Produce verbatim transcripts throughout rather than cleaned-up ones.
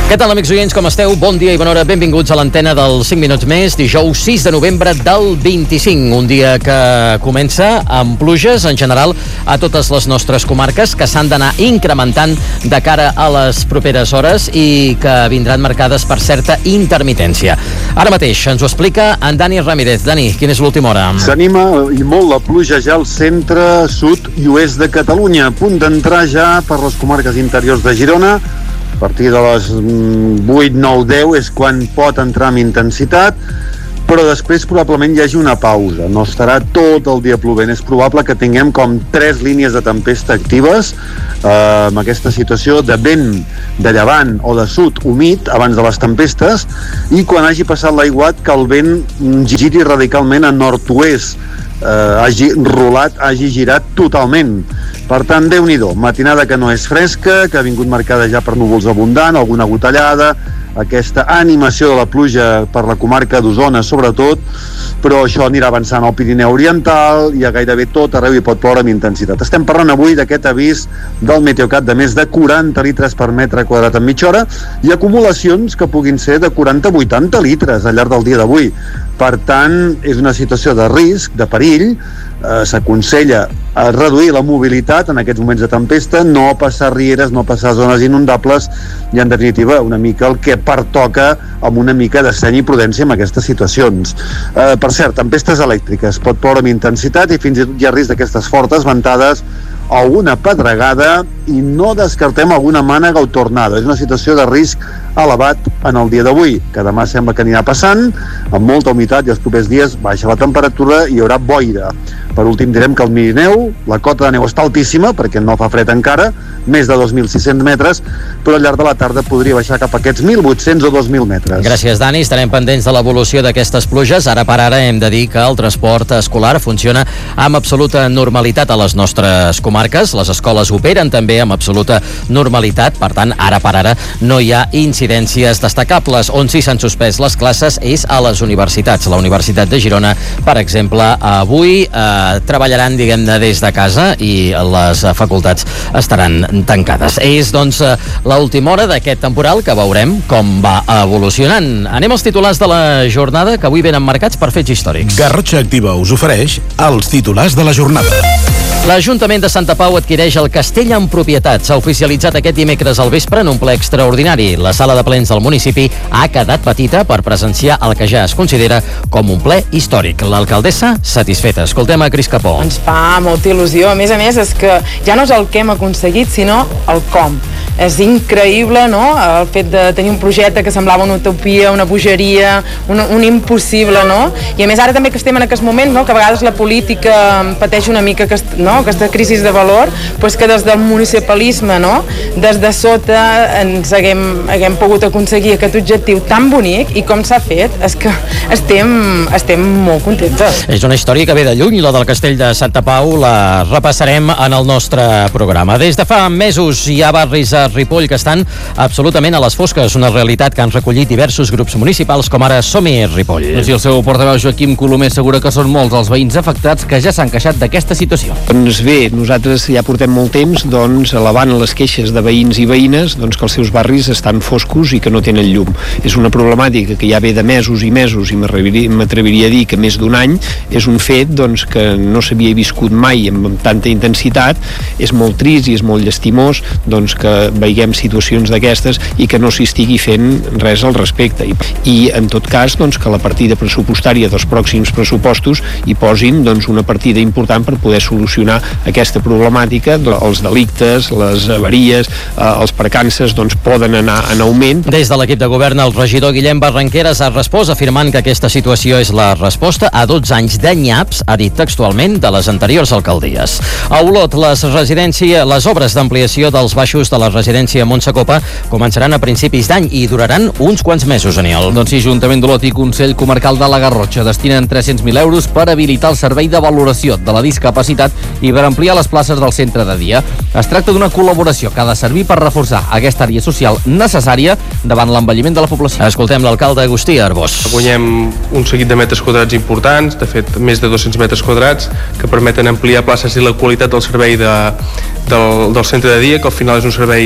Què tal, amics oients, com esteu? Bon dia i bona hora, benvinguts a l'antena del cinc minuts més, dijous sis de novembre del vint-i-cinc, un dia que comença amb pluges en general a totes les nostres comarques, que s'han d'anar incrementant de cara a les properes hores i que vindran marcades per certa intermitència. Ara mateix ens ho explica en Dani Ramírez. Dani, quina és l'última hora? S'anima i molt la pluja ja al centre, sud i oest de Catalunya, a punt d'entrar ja per les comarques interiors de Girona. A partir de les vuit, nou, deu és quan pot entrar amb intensitat, però després probablement hi hagi una pausa. No estarà tot el dia plovent. És probable que tinguem com tres línies de tempesta actives, eh, amb aquesta situació de vent de llevant o de sud humit abans de les tempestes, i quan hagi passat l'aiguat que el vent giri radicalment a nord-oest, eh, hagi rolat, hagi girat totalment. Per tant, Déu-n'hi-do, matinada que no és fresca, que ha vingut marcada ja per núvols abundant, alguna gotellada, aquesta animació de la pluja per la comarca d'Osona sobretot, però això anirà avançant al Pirineu Oriental i a gairebé tot arreu hi pot ploure amb intensitat. Estem parlant avui d'aquest avís del Meteocat de més de quaranta litres per metre quadrat en mitja hora i acumulacions que puguin ser de quaranta a vuitanta litres al llarg del dia d'avui. Per tant, és una situació de risc, de perill. Eh, s'aconsella a reduir la mobilitat en aquests moments de tempesta, no passar rieres, no passar zones inundables i, en definitiva, una mica el que pertoca amb una mica de seny i prudència en aquestes situacions. Eh, per cert, tempestes elèctriques, pot ploure amb intensitat i fins i tot hi ha risc d'aquestes fortes ventades, alguna pedregada i no descartem alguna mànega o tornada. És una situació de risc elevat en el dia d'avui, que demà sembla que anirà passant, amb molta humitat, i els propers dies baixa la temperatura i hi haurà boira. Per últim direm que al Pirineu la cota de neu està altíssima, perquè no fa fred encara, més de dos mil sis-cents metres, però al llarg de la tarda podria baixar cap a aquests mil vuit-cents o dos mil metres. Gràcies, Dani. Estarem pendents de l'evolució d'aquestes pluges. Ara per ara hem de dir que el transport escolar funciona amb absoluta normalitat a les nostres comarques. Les escoles operen també amb absoluta normalitat. Per tant, ara per ara no hi ha incidències destacables. On sí s'han suspès les classes és a les universitats. La Universitat de Girona, per exemple, avui eh, treballaran, diguem-ne, des de casa i les facultats estaran tancades. És, doncs, l'última hora d'aquest temporal, que veurem com va evolucionant. Anem als titulars de la jornada, que avui venen marcats per fets històrics. Garrotxa Activa us ofereix els titulars de la jornada. L'Ajuntament de Santa Pau adquireix el castell en propietat. S'ha oficialitzat aquest dimecres al vespre en un ple extraordinari. La sala de plens del municipi ha quedat petita per presenciar el que ja es considera com un ple històric. L'alcaldessa satisfeta. Escoltem a Cris Capó. Ens fa molta il·lusió. A més a més, és que ja no és el que hem aconseguit, sinó el com. És increïble, no?, el fet de tenir un projecte que semblava una utopia, una bogeria, un, un impossible, no? I a més ara també que estem en aquest moment, no?, que a vegades la política pateix una mica que, no?, aquesta crisi de valor, doncs que des del municipalisme, no?, des de sota ens haguem, haguem pogut aconseguir aquest objectiu tan bonic, i com s'ha fet és que estem, estem molt contentes. És una història que ve de lluny, la del castell de Santa Pau. La repassarem en el nostre programa. Des de fa mesos hi ha barris a Ripoll que estan absolutament a les fosques, una realitat que han recollit diversos grups municipals, com ara Som-hi Ripoll. I el seu portaveu Joaquim Colomer assegura que són molts els veïns afectats que ja s'han queixat d'aquesta situació. Doncs bé, nosaltres ja portem molt temps doncs, elevant les queixes de veïns i veïnes doncs, que els seus barris estan foscos i que no tenen llum. És una problemàtica que ja ve de mesos i mesos, i m'atreviria a dir que més d'un any. És un fet doncs, que no s'havia viscut mai amb tanta intensitat. És molt trist i és molt llastimós doncs, que veiguem situacions d'aquestes i que no s'hi estigui fent res al respecte. I, i en tot cas, doncs, que la partida pressupostària dels pròxims pressupostos hi posin doncs, una partida important per poder solucionar aquesta problemàtica. Els delictes, les avaries, eh, els percances doncs, poden anar en augment. Des de l'equip de govern, el regidor Guillem Barranqueras ha respost afirmant que aquesta situació és la resposta a dotze anys de nyaps, ha dit textualment, de les anteriors alcaldies. A Olot, les, residència, les obres d'ampliació dels baixos de la residència Montsacopa començaran a principis d'any i duraran uns quants mesos, Aniol. Doncs sí, Ajuntament d'Olot i Consell Comarcal de la Garrotxa destinen tres-cents mil euros per habilitar el servei de valoració de la discapacitat i per ampliar les places del centre de dia. Es tracta d'una col·laboració que ha de servir per reforçar aquesta àrea social necessària davant l'envelliment de la població. Escoltem l'alcalde Agustí Arbós. Guanyem un seguit de metres quadrats importants, de fet més de dos-cents metres quadrats, que permeten ampliar places i la qualitat del servei de, del, del centre de dia, que al final és un servei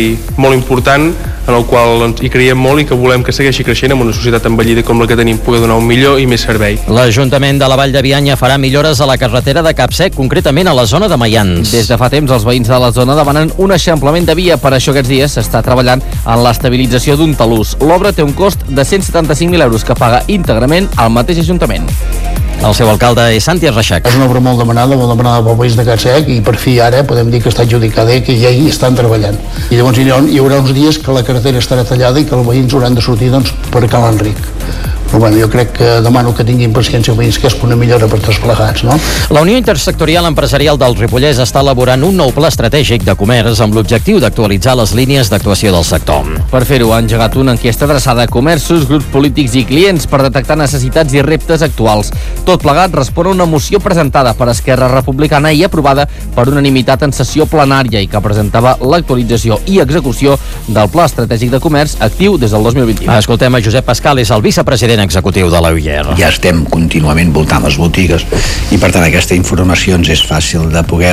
espai molt important en el qual hi creiem molt i que volem que segueixi creixent amb una societat envellida com la que tenim, poder donar un millor i més servei. L'Ajuntament de la Vall de Bianya farà millores a la carretera de Capsec, concretament a la zona de Maians. Des de fa temps, els veïns de la zona demanen un eixamplament de via. Per això aquests dies s'està treballant en l'estabilització d'un talús. L'obra té un cost de cent setanta-cinc mil euros que paga íntegrament el mateix Ajuntament. El seu alcalde és Santi Reixac. És una obra molt demanada, molt demanada pel país de Capsec i per fi ara podem dir que està adjudicada i que ja hi estan treballant. I llavors hi haurà, hi haurà uns dies que la carretera estarà tallada i que els veïns hauran de sortir doncs, per Cal Enric. Però bueno, jo crec que demano que tinguin paciència veïns, que és una millora per tots plegats, no? La Unió Intersectorial Empresarial del Ripollès està elaborant un nou pla estratègic de comerç amb l'objectiu d'actualitzar les línies d'actuació del sector. Per fer-ho, ha engegat una enquesta adreçada a comerços, grups polítics i clients per detectar necessitats i reptes actuals. Tot plegat respon a una moció presentada per Esquerra Republicana i aprovada per unanimitat en sessió plenària i que presentava l'actualització i execució del Pla Estratègic de Comerç actiu des del dos mil vint-i-u. Escoltem a Josep Pascal, és el vicepresident executiu de l'U I E R. Ja estem contínuament voltant les botigues i per tant aquesta informació ens és fàcil de poder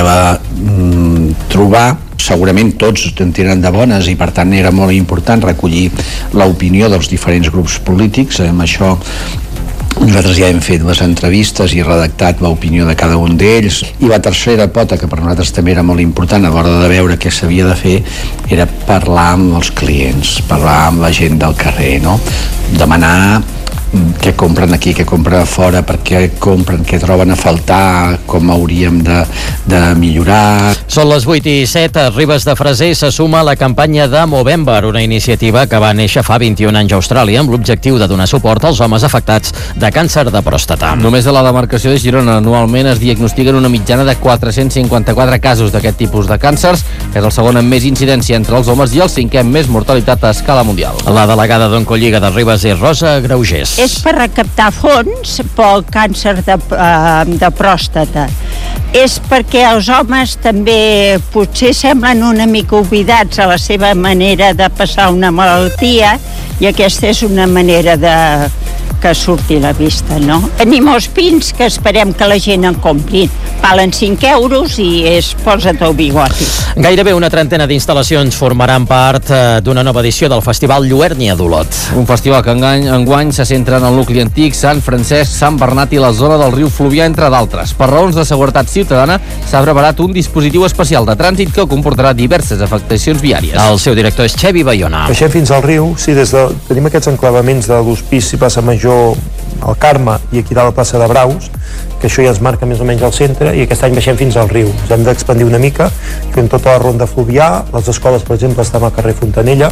mm, trobar. Segurament tots en tenen de bones i per tant era molt important recollir l'opinió dels diferents grups polítics. Amb això nosaltres ja hem fet les entrevistes i redactat l'opinió de cada un d'ells. I la tercera pota, que per nosaltres també era molt important a l'hora de veure què s'havia de fer, era parlar amb els clients, parlar amb la gent del carrer, no? Demanar què compren aquí, què compren a fora, per què compren, què troben a faltar, com hauríem de, de millorar. Són les vuit i set, a Ribes de Freser se suma a la campanya de Movember, una iniciativa que va néixer fa vint-i-un anys a Austràlia amb l'objectiu de donar suport als homes afectats de càncer de pròstata. Només a la demarcació de Girona anualment es diagnostiquen una mitjana de quatre-cents cinquanta-quatre casos d'aquest tipus de càncers. És el segon amb més incidència entre els homes i el cinquè amb més mortalitat a escala mundial. La delegada d'Oncolliga de Ribes és Rosa Graugés. És per recaptar fons pel càncer de, uh, de pròstata. És perquè els homes també potser semblen una mica oblidats a la seva manera de passar una malaltia i aquesta és una manera de que surti a la vista, no? Tenim els pins que esperem que la gent en compri. Valen cinc euros i és posa't el bigoti. Gairebé una trentena d'instal·lacions formaran part d'una nova edició del Festival Lluernia d'Olot. Un festival que engany, enguany se centra en el nucli antic, Sant Francesc, Sant Bernat i la zona del riu Fluvià, entre d'altres. Per raons de seguretat ciutadana s'ha preparat un dispositiu especial de trànsit que comportarà diverses afectacions viàries. El seu director és Xevi Bayona. Baixem fins al riu, sí, des de, tenim aquests enclavaments de l'Hospici, Plaça Major, el Carme i aquí dalt la plaça de Braus, que això ja es marca més o menys al centre, i aquest any baixem fins al riu. Ens hem d'expandir una mica, fent tota la ronda fluvià. Les escoles, per exemple, estan al carrer Fontanella,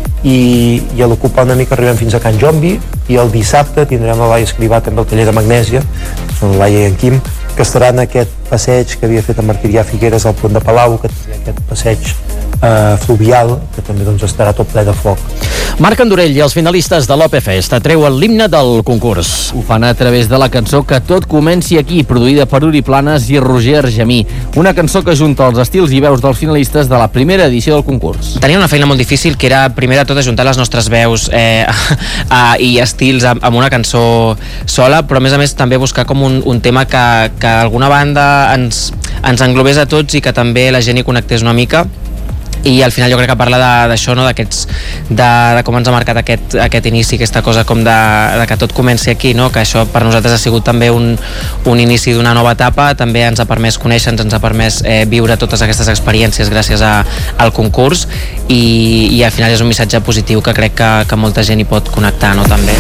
i, i a l'ocupar una mica arribem fins a Can Jombi, i el dissabte tindrem la Laia Escrivà també el taller de Magnèsia, són la Laia i en Quim, que estarà en aquest passeig que havia fet en Martirià Figueres al Pont de Palau, que tindrà aquest passeig eh, fluvial, que també doncs, estarà tot ple de foc. Marc Andorell i els finalistes de l'O P Fest atreuen l'himne del concurs. Ho fan a través de la cançó Que tot comenci aquí, produïda per Uri Planes i Roger Argemí. Una cançó que junta els estils i veus dels finalistes de la primera edició del concurs. Tenia una feina molt difícil, que era primer de tot ajuntar les nostres veus eh, a, i estils amb, amb una cançó sola, però a més a més també buscar com un, un tema que, que d'alguna banda ens, ens englobés a tots i que també la gent hi connectés una mica. I al final jo crec que parla d'això, no? D'aquests, de, de com ens ha marcat aquest, aquest inici, aquesta cosa com de, de que tot comenci aquí, no? Que això per nosaltres ha sigut també un, un inici d'una nova etapa, també ens ha permès conèixer-nos, ens ha permès eh, viure totes aquestes experiències gràcies a, al concurs i, i al final és un missatge positiu que crec que, que molta gent hi pot connectar, no? També.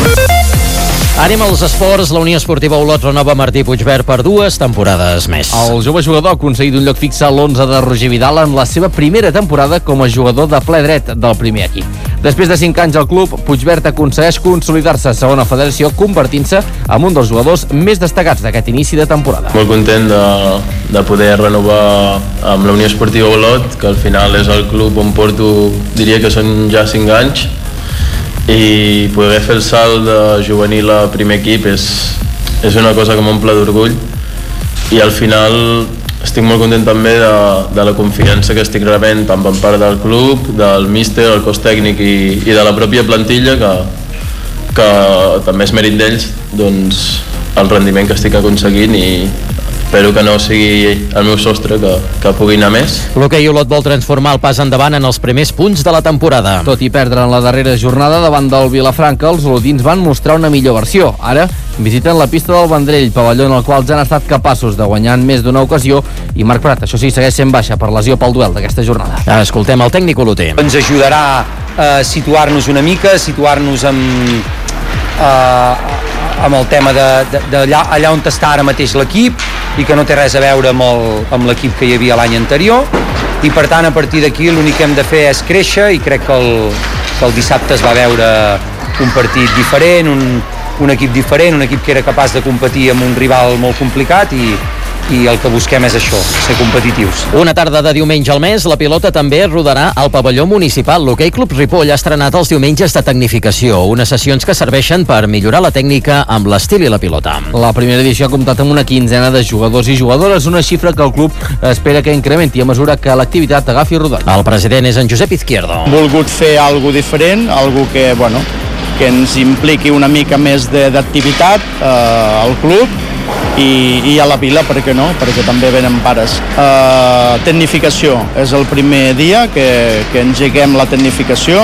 Anem als esports. La Unió Esportiva Olot renova Martí Puigvert per dues temporades més. El jove jugador ha aconseguit un lloc fixe a l'onze de Roger Vidal en la seva primera temporada com a jugador de ple dret del primer equip. Després de cinc anys al club, Puigvert aconsegueix consolidar-se a segona federació, convertint-se en un dels jugadors més destacats d'aquest inici de temporada. Molt content de, de poder renovar amb la Unió Esportiva Olot, que al final és el club on porto, diria que són ja cinc anys, i poder fer el salt de juvenil a primer equip és, és una cosa que m'omple d'orgull, i al final estic molt content també de, de la confiança que estic rebent tant per part del club, del míster, el cos tècnic i, i de la pròpia plantilla, que, que també és mèrit d'ells doncs, el rendiment que estic aconseguint, i espero que no sigui el meu sostre, que, que pugui anar més. L'Hoquei Olot vol transformar el pas endavant en els primers punts de la temporada. Tot i perdre en la darrera jornada davant del Vilafranca, els olotins van mostrar una millor versió. Ara visiten la pista del Vendrell, pavelló en el qual ja han estat capaços de guanyar en més d'una ocasió, i Marc Prat, això sí, segueix sent baixa per lesió pel duel d'aquesta jornada. Escoltem el tècnic oloter. Ens ajudarà a situar-nos una mica, a situar-nos amb, eh, amb el tema d'allà allà on està ara mateix l'equip, i que no té res a veure amb el, amb l'equip que hi havia l'any anterior, i per tant a partir d'aquí l'únic que hem de fer és créixer, i crec que el, que el dissabte es va veure un partit diferent, un, un equip diferent, un equip que era capaç de competir amb un rival molt complicat, i i el que busquem és això, ser competitius. Una tarda de diumenge al mes, la pilota també rodarà al pavelló municipal. L'Hoquei Club Ripoll ha estrenat els diumenges de tecnificació, unes sessions que serveixen per millorar la tècnica amb l'estil i la pilota. La primera edició ha comptat amb una quinzena de jugadors i jugadores, una xifra que el club espera que incrementi a mesura que l'activitat agafi rodon. El president és en Josep Izquierdo. Hem volgut fer algo diferent, algo que, bueno, que ens impliqui una mica més d'activitat eh, al club, I, i a la vila, per què no? Perquè també venen pares. Uh, tecnificació és el primer dia que, que engeguem la tecnificació.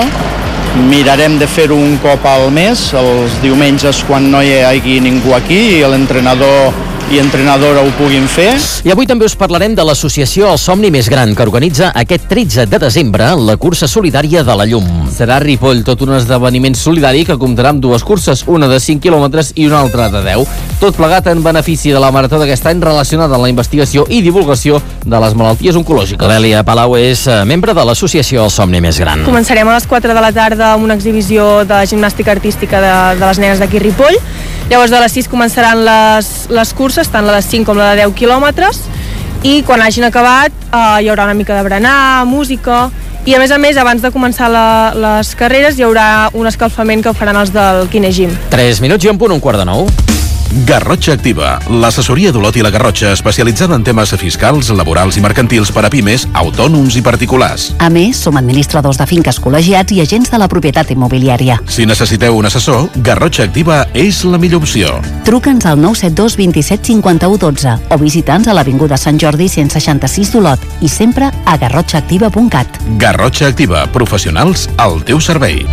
Mirarem de fer-ho un cop al mes, els diumenges quan no hi hagi ningú aquí i l'entrenador i entrenadora ho puguin fer. I avui també us parlarem de l'associació El Somni Més Gran, que organitza aquest tretze de desembre la cursa solidària de la llum. Serà a Ripoll, tot un esdeveniment solidari que comptarà amb dues curses, una de cinc quilòmetres i una altra de deu. Tot plegat en benefici de la marató d'aquest any relacionada amb la investigació i divulgació de les malalties oncològiques. L'Èlia Palau és membre de l'associació El Somni Més Gran. Començarem a les quatre de la tarda amb una exhibició de gimnàstica artística de, de les nenes d'aquí Ripoll. Llavors de les sis començaran les, les curses, tant la de cinc com la de deu quilòmetres, i quan hagin acabat eh, hi haurà una mica de berenar, música, i a més a més abans de començar la, les carreres hi haurà un escalfament que faran els del Kinegym. tres minuts i un punt, un quart de nou. Garrotxa Activa, l'assessoria d'Olot i la Garrotxa especialitzada en temes fiscals, laborals i mercantils per a pimes, autònoms i particulars. A més, som administradors de finques col·legiats i agents de la propietat immobiliària. Si necessiteu un assessor, Garrotxa Activa és la millor opció. Truca'ns al nou set dos dos set cinc u un dos o visita'ns a l'Avinguda Sant Jordi cent seixanta-sis d'Olot i sempre a garrotxa activa punt cat. Garrotxa Activa, professionals al teu servei.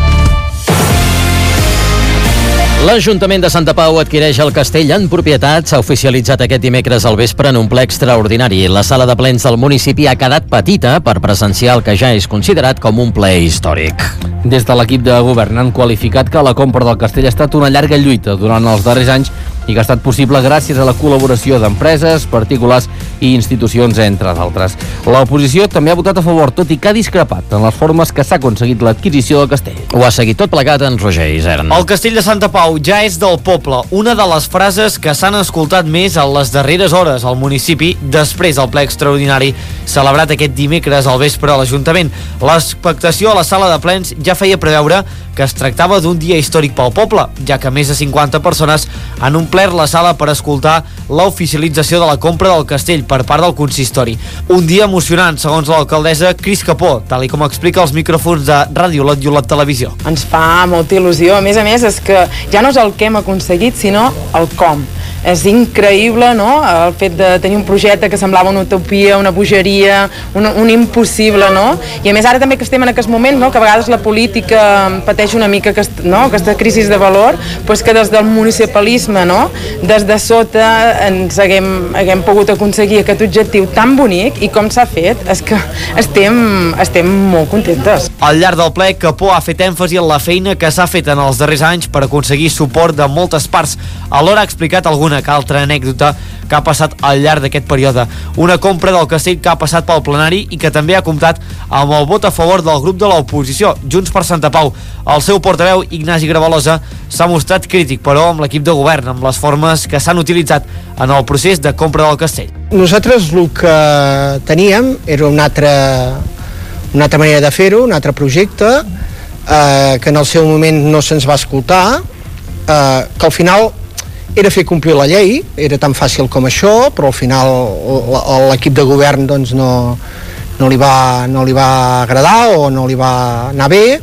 L'Ajuntament de Santa Pau adquireix el castell en propietat. S'ha oficialitzat aquest dimecres al vespre en un ple extraordinari. La sala de plens del municipi ha quedat petita per presenciar el que ja és considerat com un ple històric. Des de l'equip de govern han qualificat que la compra del castell ha estat una llarga lluita durant els darrers anys i que ha estat possible gràcies a la col·laboració d'empreses, particulars i institucions, entre d'altres. L'oposició també ha votat a favor, tot i que ha discrepat en les formes que s'ha aconseguit l'adquisició del castell. Ho ha seguit tot plegat en Roger Isern. El castell de Santa Pau ja és del poble, una de les frases que s'han escoltat més en les darreres hores al municipi després del ple extraordinari celebrat aquest dimecres al vespre a l'Ajuntament. L'expectació a la sala de plens ja feia preveure que es tractava d'un dia històric pel poble, ja que més de cinquanta persones han omplert la sala per escoltar l'oficialització de la compra del castell per part del consistori. Un dia emocionant, segons l'alcaldessa Cris Capó, tal i com explica als micròfons de Ràdio Olot i Olot Televisió. Ens fa molta il·lusió. A més a més, és que ja no és el que hem aconseguit, sinó el com. És increïble, no?, el fet de tenir un projecte que semblava una utopia, una bogeria, un, un impossible, no? I a més ara també que estem en aquest moment, no?, que a vegades la política pateix una mica aquest, no?, aquesta crisi de valor, doncs que des del municipalisme, no?, des de sota ens haguem, haguem pogut aconseguir aquest objectiu tan bonic, i com s'ha fet, és que estem, estem molt contentes. Al llarg del ple, Capó ha fet èmfasi en la feina que s'ha fet en els darrers anys per aconseguir suport de moltes parts. Alhora ha explicat alguna que altra anècdota que ha passat al llarg d'aquest període. Una compra del castell que ha passat pel plenari i que també ha comptat amb el vot a favor del grup de l'oposició, Junts per Santa Pau. El seu portaveu, Ignasi Gravalosa, s'ha mostrat crític, però amb l'equip de govern, amb les formes que s'han utilitzat en el procés de compra del castell. Nosaltres el que teníem era una altra, una altra manera de fer-ho, un altre projecte, eh, que en el seu moment no se'ns va escoltar, eh, que al final era fer complir la llei, era tan fàcil com això, però al final l'equip de govern doncs no, no, li va, no li va agradar o no li va anar bé,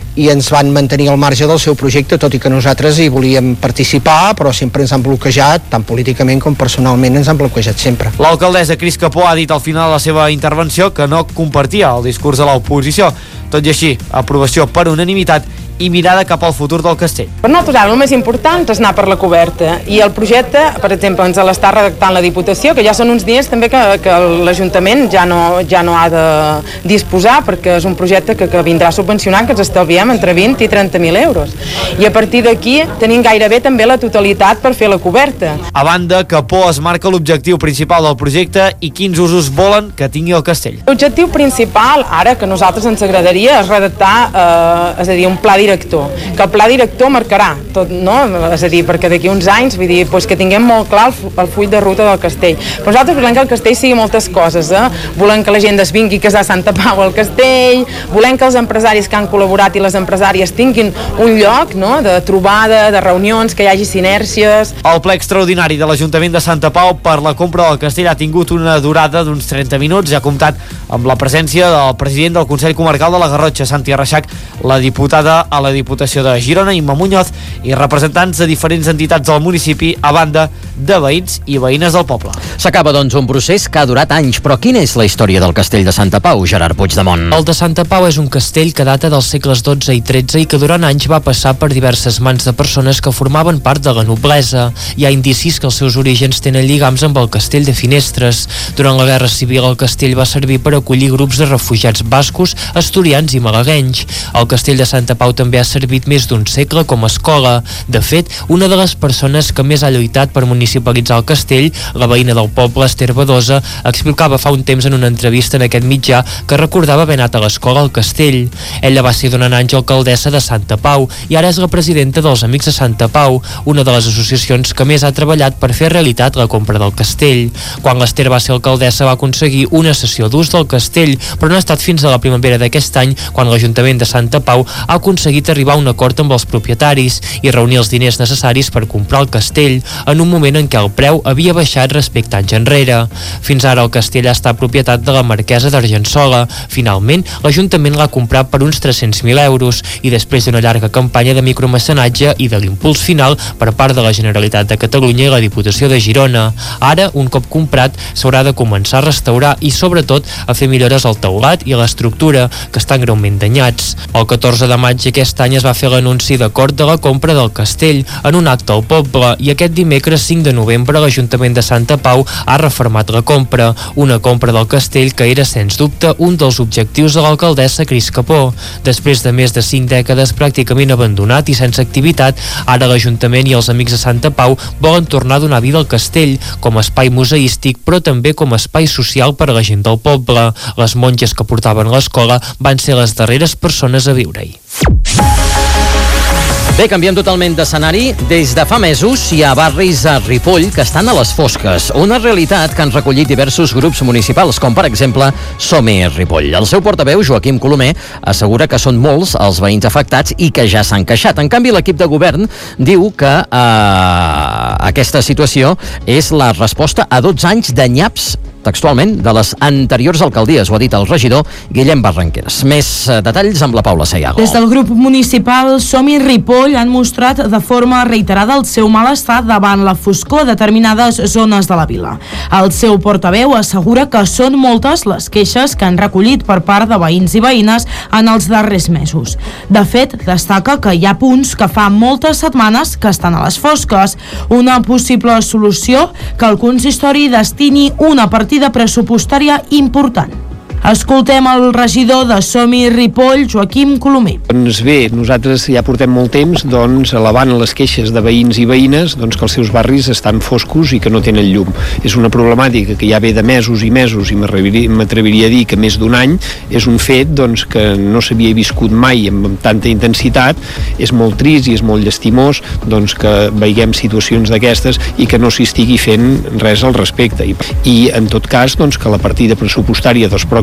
i ens van mantenir al marge del seu projecte, tot i que nosaltres hi volíem participar, però sempre ens han bloquejat, tant políticament com personalment ens han bloquejat sempre. L'alcaldessa Cris Capó ha dit al final de la seva intervenció que no compartia el discurs de l'oposició. Tot i així, aprovació per unanimitat i mirada cap al futur del castell. Per nosaltres ara el més important és anar per la coberta i el projecte, per exemple, ens l'està redactant la Diputació, que ja són uns diners també que, que l'Ajuntament ja no, ja no ha de disposar, perquè és un projecte que, que vindrà subvencionant, que ens estalviem entre vint i trenta mil euros. I a partir d'aquí tenim gairebé també la totalitat per fer la coberta. A banda, Capó es marca l'objectiu principal del projecte i quins usos volen que tingui el castell. L'objectiu principal, ara, que a nosaltres ens agradaria, és redactar, eh, és a dir, un pla director, que el pla director marcarà tot, no? És a dir, perquè d'aquí uns anys, vull dir, doncs que tinguem molt clar el, el full de ruta del castell. Però nosaltres volem que el castell sigui moltes coses, eh? Volem que la gent es vingui a casar a Santa Pau al castell, volem que els empresaris que han col·laborat i les empresàries tinguin un lloc, no?, de trobada, de reunions, que hi hagi sinèrcies. El ple extraordinari de l'Ajuntament de Santa Pau per la compra del castell ha tingut una durada d'uns trenta minuts i ha comptat amb la presència del president del Consell Comarcal de la Garrotxa, Santi Arreixac, la diputada a la Diputació de Girona, Imma Muñoz, i representants de diferents entitats del municipi, a banda de veïns i veïnes del poble. S'acaba, doncs, un procés que ha durat anys, però quina és la història del castell de Santa Pau, Gerard Puigdemont? El de Santa Pau és un castell que data dels segles dotze i tretze i que durant anys va passar per diverses mans de persones que formaven part de la noblesa. Hi ha indicis que els seus orígens tenen lligams amb el castell de Finestres. Durant la Guerra Civil el castell va servir per acollir grups de refugiats bascos, asturians i malaguenys. El castell de Santa Pau també ha servit més d'un segle com a escola. De fet, una de les persones que més ha lluitat per municipalitzar el castell, la veïna del poble, Esther Badosa, explicava fa un temps en una entrevista en aquest mitjà que recordava haver anat a l'escola al castell. Ella va ser durant anys alcaldessa de Santa Pau i ara és la presidenta dels Amics de Santa Pau, una de les associacions que més ha treballat per fer realitat la compra del castell. Quan l'Esther va ser alcaldessa va aconseguir una cessió d'ús del castell, però no ha estat fins a la primavera d'aquest any quan l'Ajuntament de Santa Pau ha aconseguit arribar a un acord amb els propietaris i reunir els diners necessaris per comprar el castell en un moment en què el preu havia baixat respecte anys enrere. Fins ara el castell ha estat propietat de la marquesa d'Argençola. Finalment, l'Ajuntament l'ha comprat per uns tres-cents mil euros i després d'una llarga campanya de micromecenatge i de l'impuls final per part de la Generalitat de Catalunya i la Diputació de Girona. Ara, un cop comprat, s'haurà de començar a restaurar i sobretot a fer millores al teulat i a l'estructura, que estan greument danyats. El catorze de maig aquest any es va fer l'anunci d'acord de la compra del castell en un acte al poble i aquest dimecres cinc de novembre l'Ajuntament de Santa Pau ha refermat la compra, una compra del castell que era sens dubte un dels objectius de l'alcaldessa Cris Capó. Després de més de cinc dècades pràcticament abandonat i sense activitat, ara l'Ajuntament i els Amics de Santa Pau volen tornar a donar vida al castell com a espai museístic però també com a espai social per a la gent del poble. Les monges que portaven l'escola van ser les darreres persones a viure-hi. Bé, canviem totalment d'escenari. Des de fa mesos hi ha barris a Ripoll que estan a les fosques, una realitat que han recollit diversos grups municipals, com per exemple Som-hi Ripoll. El seu portaveu, Joaquim Colomer, assegura que són molts els veïns afectats i que ja s'han queixat. En canvi, l'equip de govern diu que eh, aquesta situació és la resposta a dotze anys de nyaps textualment, de les anteriors alcaldies, ho ha dit el regidor Guillem Barranqueras. Més detalls amb la Paula Sayago. Des del grup municipal Som-hi Ripoll han mostrat de forma reiterada el seu malestar davant la foscor a determinades zones de la vila. El seu portaveu assegura que són moltes les queixes que han recollit per part de veïns i veïnes en els darrers mesos. De fet, destaca que hi ha punts que fa moltes setmanes que estan a les fosques. Una possible solució que el consistori destini una partida pressupostària important. Escoltem el regidor de Som-hi Ripoll, Joaquim Colomer. Doncs bé, nosaltres ja portem molt temps doncs, elevant les queixes de veïns i veïnes doncs, que els seus barris estan foscos i que no tenen llum. És una problemàtica que ja ve de mesos i mesos i m'atreviria a dir que més d'un any. És un fet doncs, que no s'havia viscut mai amb, amb tanta intensitat. És molt trist i és molt llastimós doncs, que veiguem situacions d'aquestes i que no s'hi estigui fent res al respecte. I, i en tot cas, doncs, que la partida pressupostària dels pròxims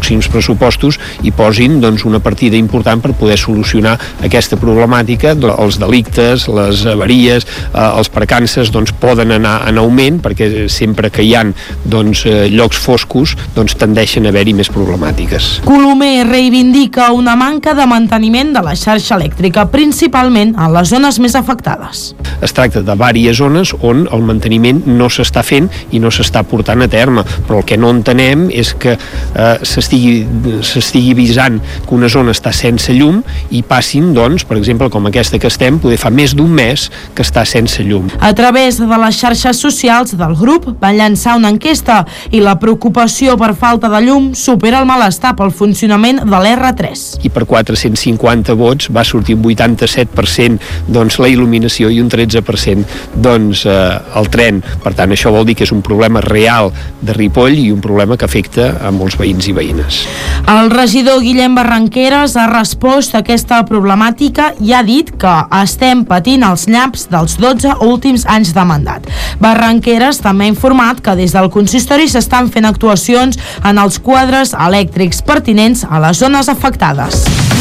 pròxims pressupostos hi posin doncs, una partida important per poder solucionar aquesta problemàtica. Els delictes, les avaries, eh, els percances doncs, poden anar en augment perquè sempre que hi ha doncs, eh, llocs foscos doncs, tendeixen a haver-hi més problemàtiques. Colomer reivindica una manca de manteniment de la xarxa elèctrica, principalment en les zones més afectades. Es tracta de diverses zones on el manteniment no s'està fent i no s'està portant a terme, però el que no entenem és que eh, s'estigui s'estigui avisant que una zona està sense llum i passin, doncs, per exemple, com aquesta que estem, poder fa més d'un mes que està sense llum. A través de les xarxes socials del grup van llançar una enquesta i la preocupació per falta de llum supera el malestar pel funcionament de l'erre tres. I per quatre-cents cinquanta vots va sortir un vuitanta-set per cent doncs, la il·luminació i un tretze per cent doncs, eh, el tren. Per tant, això vol dir que és un problema real de Ripoll i un problema que afecta a molts veïns i veïnes. El regidor Guillem Barranqueres ha respost a aquesta problemàtica i ha dit que estem patint els nyaps dels dotze últims anys de mandat. Barranqueres també ha informat que des del consistori s'estan fent actuacions en els quadres elèctrics pertinents a les zones afectades.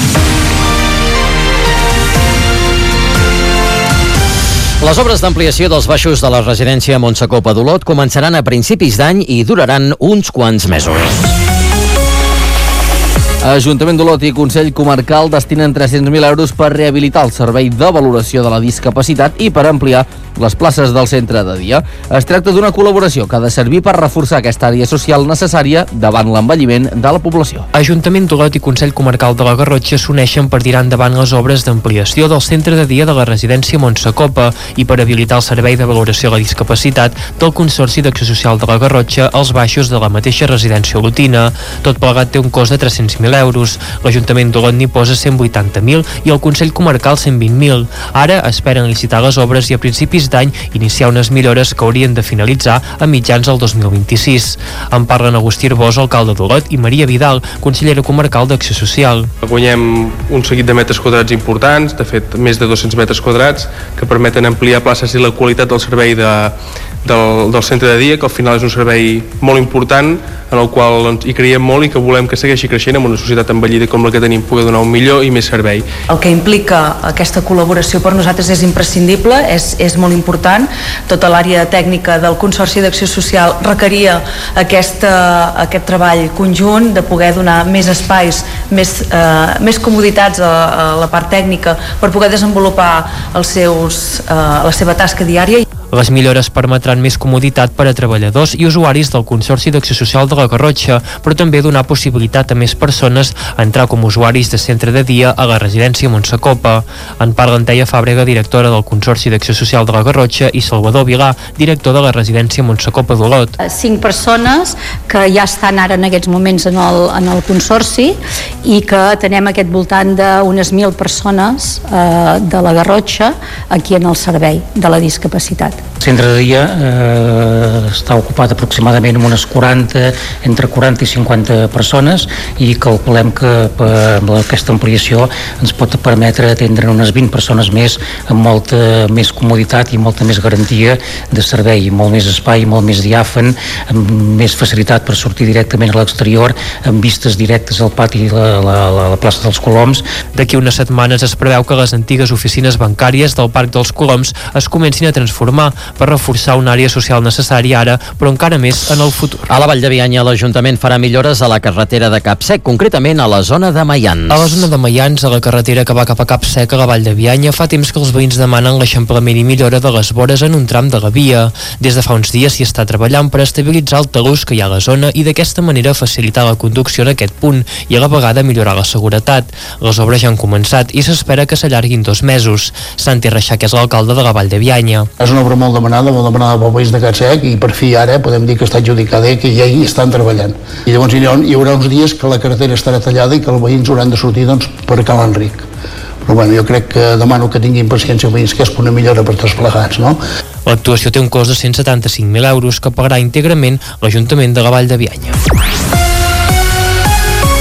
Les obres d'ampliació dels baixos de la residència Montsecopa d'Olot començaran a principis d'any i duraran uns quants mesos. Ajuntament d'Olot i Consell Comarcal destinen tres-cents mil euros per rehabilitar el servei de valoració de la discapacitat i per ampliar les places del centre de dia. Es tracta d'una col·laboració que ha de servir per reforçar aquesta àrea social necessària davant l'envelliment de la població. Ajuntament d'Olot i Consell Comarcal de la Garrotxa s'uneixen per tirar endavant les obres d'ampliació del centre de dia de la residència Montsecopa i per habilitar el servei de valoració de la discapacitat del Consorci d'Acció Social de la Garrotxa als baixos de la mateixa residència olotina. Tot plegat té un cost de tres-cents mil euros. L'Ajuntament d'Olot n'hi posa cent vuitanta mil i el Consell Comarcal cent vint mil. Ara esperen licitar les obres i a principis d'any iniciar unes millores que haurien de finalitzar a mitjans del dos mil vint-i-sis. En parlen Agustí Arbós, alcalde d'Olot, i Maria Vidal, consellera comarcal d'Acció Social. Guanyem un seguit de metres quadrats importants, de fet més de dos-cents metres quadrats, que permeten ampliar places i la qualitat del servei de, del, del centre de dia, que al final és un servei molt important, en el qual hi creiem molt i que volem que segueixi creixent en una societat envellida com la que tenim, poder donar un millor i més servei. El que implica aquesta col·laboració per nosaltres és imprescindible, és, és molt important. Tota l'àrea tècnica del Consorci d'Acció Social requeria aquesta, aquest treball conjunt de poder donar més espais, més, eh, més comoditats a, a la part tècnica per poder desenvolupar els seus, eh, la seva tasca diària. Les millores permetran més comoditat per a treballadors i usuaris del Consorci d'Acció Social de la Garrotxa, però també donar possibilitat a més persones a entrar com usuaris de centre de dia a la residència Montsecopa. En parlen Teia Fàbrega, directora del Consorci d'Acció Social de la Garrotxa, i Salvador Vilà, director de la residència Montsecopa d'Olot. Cinc persones que ja estan ara en aquests moments en el, en el Consorci i que tenem aquest voltant d'unes mil persones eh, de la Garrotxa aquí en el servei de la discapacitat. El centre de dia eh, està ocupat aproximadament amb unes quaranta, entre quaranta i cinquanta persones i calculem que per, amb aquesta ampliació ens pot permetre atendre unes vint persones més amb molta més comoditat i molta més garantia de servei, molt més espai, molt més diàfan, amb més facilitat per sortir directament a l'exterior, amb vistes directes al pati i la, la, la, la plaça dels Coloms. D'aquí unes setmanes es preveu que les antigues oficines bancàries del Parc dels Coloms es comencin a transformar per reforçar una àrea social necessària ara, però encara més en el futur. A la Vall de Bianya, l'Ajuntament farà millores a la carretera de Capsec, concretament a la zona de Maians. A la zona de Maians, a la carretera que va cap a Capsec, a la Vall de Bianya, fa temps que els veïns demanen l'eixamplament i millora de les vores en un tram de la via. Des de fa uns dies s'hi està treballant per estabilitzar el talús que hi ha a la zona i d'aquesta manera facilitar la conducció en aquest punt i a la vegada millorar la seguretat. Les obres ja han començat i s'espera que s'allarguin dos mesos. Santi Reixac és l'alcalde de la Vall de Bianya. És una obra molt demanada, molt demanada pel país de Capsec i per fi ara podem dir que està adjudicada i que ja hi estan treballant. I llavors hi haurà, hi haurà uns dies que la carretera estarà tallada i que els veïns hauran de sortir doncs, per Cal Enric. Però bueno, jo crec que demano que tinguin paciència veïns, que és una millora per tots plegats, no? L'actuació té un cost de cent setanta-cinc mil euros que pagarà íntegrament l'Ajuntament de la Vall de Bianya.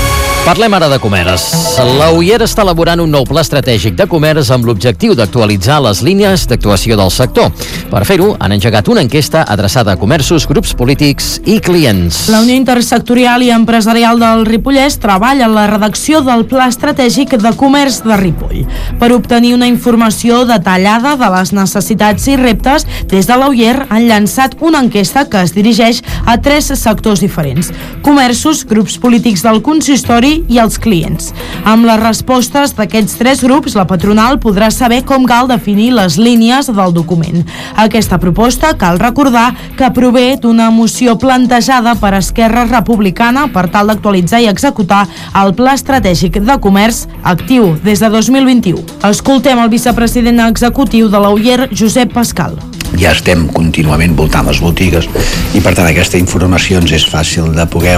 Parlem ara de comerç. La U I E R està elaborant un nou pla estratègic de comerç amb l'objectiu d'actualitzar les línies d'actuació del sector. Per fer-ho, han engegat una enquesta adreçada a comerços, grups polítics i clients. La Unió Intersectorial i Empresarial del Ripollès treballa en la redacció del Pla Estratègic de Comerç de Ripoll. Per obtenir una informació detallada de les necessitats i reptes, des de la U I E R han llançat una enquesta que es dirigeix a tres sectors diferents: comerços, grups polítics del consistori i els clients. Amb les respostes d'aquests tres grups, la patronal podrà saber com cal definir les línies del document. Aquesta proposta, cal recordar, que prové d'una moció plantejada per Esquerra Republicana per tal d'actualitzar i executar el Pla Estratègic de Comerç actiu des de dos mil vint-i-u. Escoltem el vicepresident executiu de la U I E R, Josep Pascal. Ja estem contínuament voltant les botigues i per tant aquesta informació ens és fàcil de poder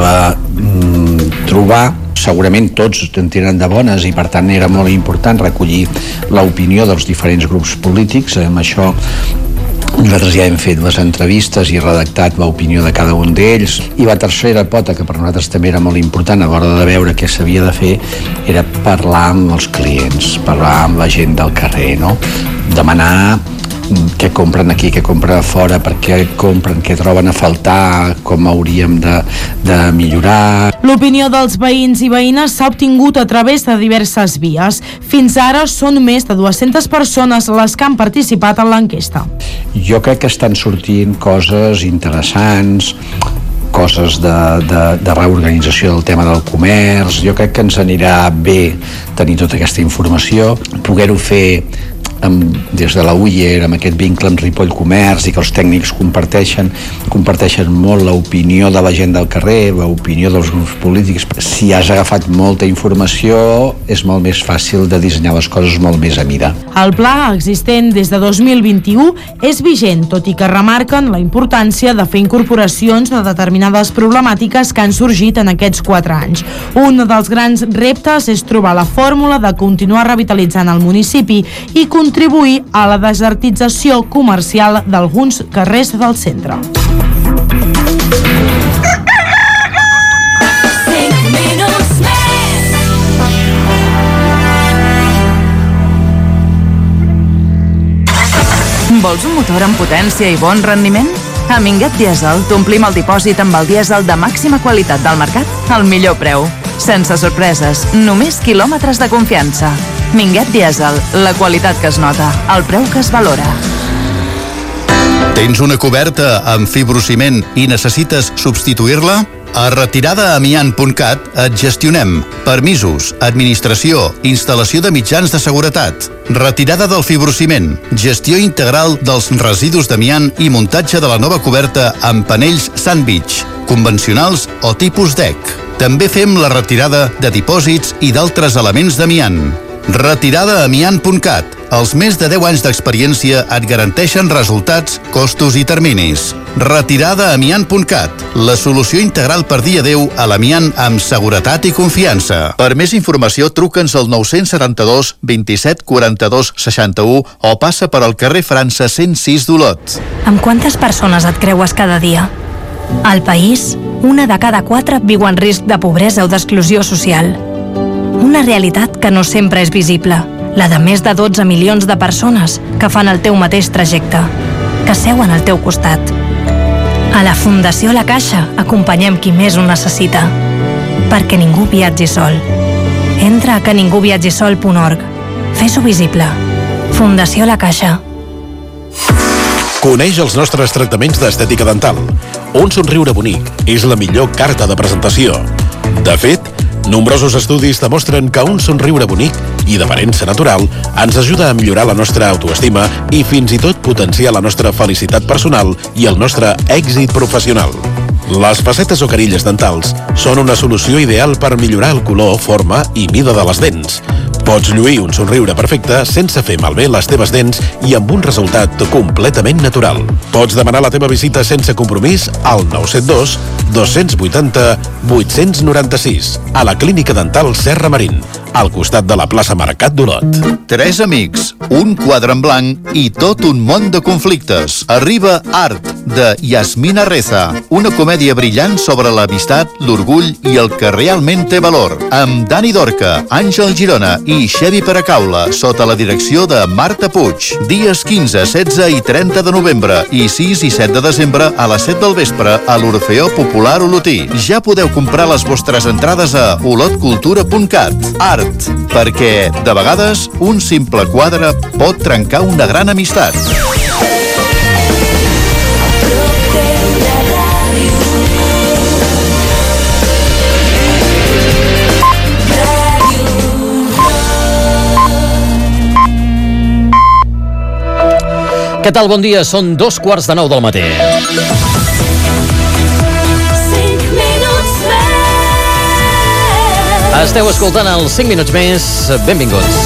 mm, trobar. Segurament tots en tenen de bones i per tant era molt important recollir l'opinió dels diferents grups polítics. Amb això nosaltres ja hem fet les entrevistes i redactat l'opinió de cada un d'ells. I la tercera pota, que per nosaltres també era molt important a l'hora de veure què s'havia de fer, era parlar amb els clients, parlar amb la gent del carrer, no? Demanar què compren aquí, què compren a fora, per què compren, què troben a faltar, com hauríem de, de millorar. L'opinió dels veïns i veïnes s'ha obtingut a través de diverses vies. Fins ara són més de dues-centes persones les que han participat en l'enquesta. Jo crec que estan sortint coses interessants, coses de, de, de reorganització del tema del comerç. Jo crec que ens anirà bé tenir tota aquesta informació, poder-ho fer amb, des de la U I E R, amb aquest vincle amb Ripoll Comerç, i que els tècnics comparteixen comparteixen molt l'opinió de la gent del carrer, l'opinió dels grups polítics. Si has agafat molta informació és molt més fàcil de dissenyar les coses molt més a mida. El pla, existent des de dos mil vint-i-u, és vigent, tot i que remarquen la importància de fer incorporacions de determinades problemàtiques que han sorgit en aquests quatre anys. Un dels grans reptes és trobar la fórmula de continuar revitalitzant el municipi i contribuir a la desertització comercial d'alguns carrers del centre. Vols un motor amb potència i bon rendiment? A Minguet Diesel t'omplim el dipòsit amb el dièsel de màxima qualitat del mercat al millor preu. Sense sorpreses, només quilòmetres de confiança. Minguet Diesel, la qualitat que es nota, el preu que es valora. Tens una coberta amb fibrociment i necessites substituir-la? A retirada amiant punt cat et gestionem permisos, administració, instal·lació de mitjans de seguretat, retirada del fibrociment, gestió integral dels residus d'amiant i muntatge de la nova coberta amb panells sandwich, convencionals o tipus deck. També fem la retirada de dipòsits i d'altres elements d'amiant. retirada amiant punt cat. Els més de deu anys d'experiència et garanteixen resultats, costos i terminis. retirada amiant punt cat. La solució integral per dir adeu a l'amiant amb seguretat i confiança. Per més informació, truca'ns al nou setanta-dos vint-i-set quaranta-dos seixanta-u o passa per al carrer França cent sis d'Olot. Amb quantes persones et creues cada dia? Al país, una de cada quatre viu en risc de pobresa o d'exclusió social. Una realitat que no sempre és visible, la de més de dotze milions de persones que fan el teu mateix trajecte, que seuen al teu costat. A la Fundació La Caixa acompanyem qui més ho necessita, perquè ningú viatgi sol. Entra a que ningú viatgi sol punt org. Fes-ho visible. Fundació La Caixa. Coneix els nostres tractaments d'estètica dental. Un somriure bonic és la millor carta de presentació. De fet, nombrosos estudis demostren que un somriure bonic i d'aparença natural ens ajuda a millorar la nostra autoestima i fins i tot potenciar la nostra felicitat personal i el nostre èxit professional. Les facetes o carilles dentals són una solució ideal per millorar el color, forma i mida de les dents. Pots lluir un somriure perfecte sense fer malbé les teves dents i amb un resultat completament natural. Pots demanar la teva visita sense compromís al nou set dos dos vuitanta vuit nou sis a la Clínica Dental Serra Marín, al costat de la plaça Mercat d'Olot. Tres amics, un quadre en blanc i tot un món de conflictes. Arriba Art, de Yasmina Reza, una comèdia brillant sobre l'amistat, l'orgull i el que realment té valor, amb Dani Dorca, Àngel Girona i Xevi Paracaula, sota la direcció de Marta Puig. Dies quinze, setze i trenta de novembre i sis i set de desembre a les set del vespre a l'Orfeó Popular Olotí. Ja podeu comprar les vostres entrades a olot cultura punt cat. Art, perquè, de vegades, un simple quadre pot trencar una gran amistat. Què tal? Bon dia. Són dos quarts de nou del matí. Esteu escoltant els cinc minuts més. Benvinguts.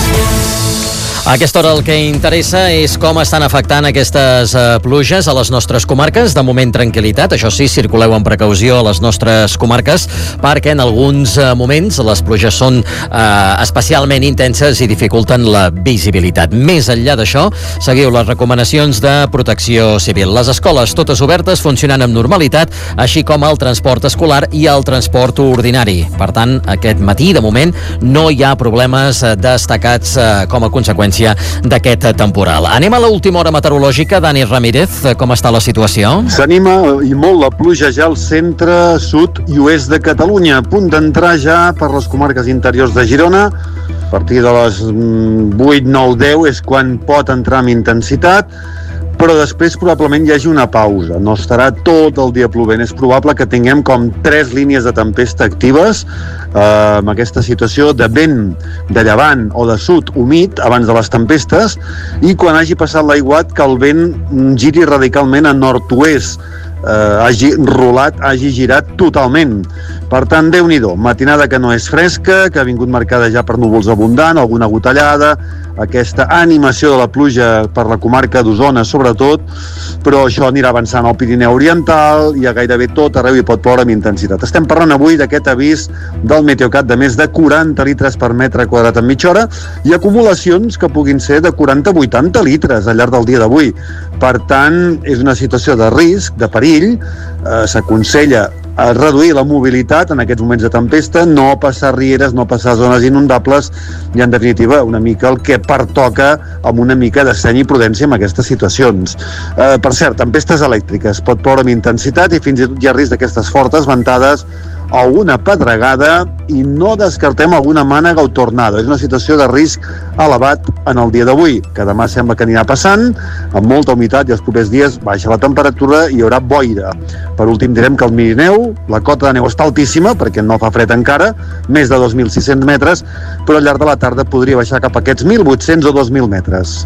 A aquesta hora el que interessa és com estan afectant aquestes uh, pluges a les nostres comarques. De moment, tranquil·litat. Això sí, circuleu amb precaució a les nostres comarques perquè en alguns uh, moments les pluges són uh, especialment intenses i dificulten la visibilitat. Més enllà d'això, seguiu les recomanacions de Protecció Civil. Les escoles totes obertes, funcionant amb normalitat, així com el transport escolar i el transport ordinari. Per tant, aquest matí, de moment, no hi ha problemes destacats uh, com a conseqüència d'aquest temporal. Anem a l'última hora meteorològica. Dani Ramírez, com està la situació? S'anima i molt la pluja ja al centre, sud i oest de Catalunya, a punt d'entrar ja per les comarques interiors de Girona. A partir de les vuit, nou, deu és quan pot entrar amb intensitat, però després probablement hi hagi una pausa. No estarà tot el dia plovent. És probable que tinguem com tres línies de tempesta actives, eh, amb aquesta situació de vent de llevant o de sud humit abans de les tempestes, i quan hagi passat l'aiguat que el vent giri radicalment a nord-oest, eh, hagi rolat, hagi girat totalment. Per tant, Déu-n'hi-do, matinada que no és fresca, que ha vingut marcada ja per núvols abundant, alguna gotellada, aquesta animació de la pluja per la comarca d'Osona sobretot, però això anirà avançant al Pirineu Oriental i a gairebé tot arreu hi pot ploure amb intensitat. Estem parlant avui d'aquest avís del Meteocat de més de quaranta litres per metre quadrat en mitja hora i acumulacions que puguin ser de quaranta a vuitanta litres al llarg del dia d'avui. Per tant, és una situació de risc, de perill, eh, s'aconsella a reduir la mobilitat en aquests moments de tempesta, no passar rieres, no passar zones inundables i, en definitiva, una mica el que pertoca amb una mica de seny i prudència en aquestes situacions. Eh, per cert, tempestes elèctriques, pot ploure amb intensitat i fins i tot hi ha risc d'aquestes fortes ventades, alguna pedregada i no descartem alguna mànega o tornada. És una situació de risc elevat en el dia d'avui, que demà sembla que anirà passant, amb molta humitat i els propers dies baixa la temperatura i hi haurà boira. Per últim direm que al Pirineu la cota de neu està altíssima perquè no fa fred encara, més de dos mil sis-cents metres, però al llarg de la tarda podria baixar cap a aquests mil vuit-cents o dos mil metres.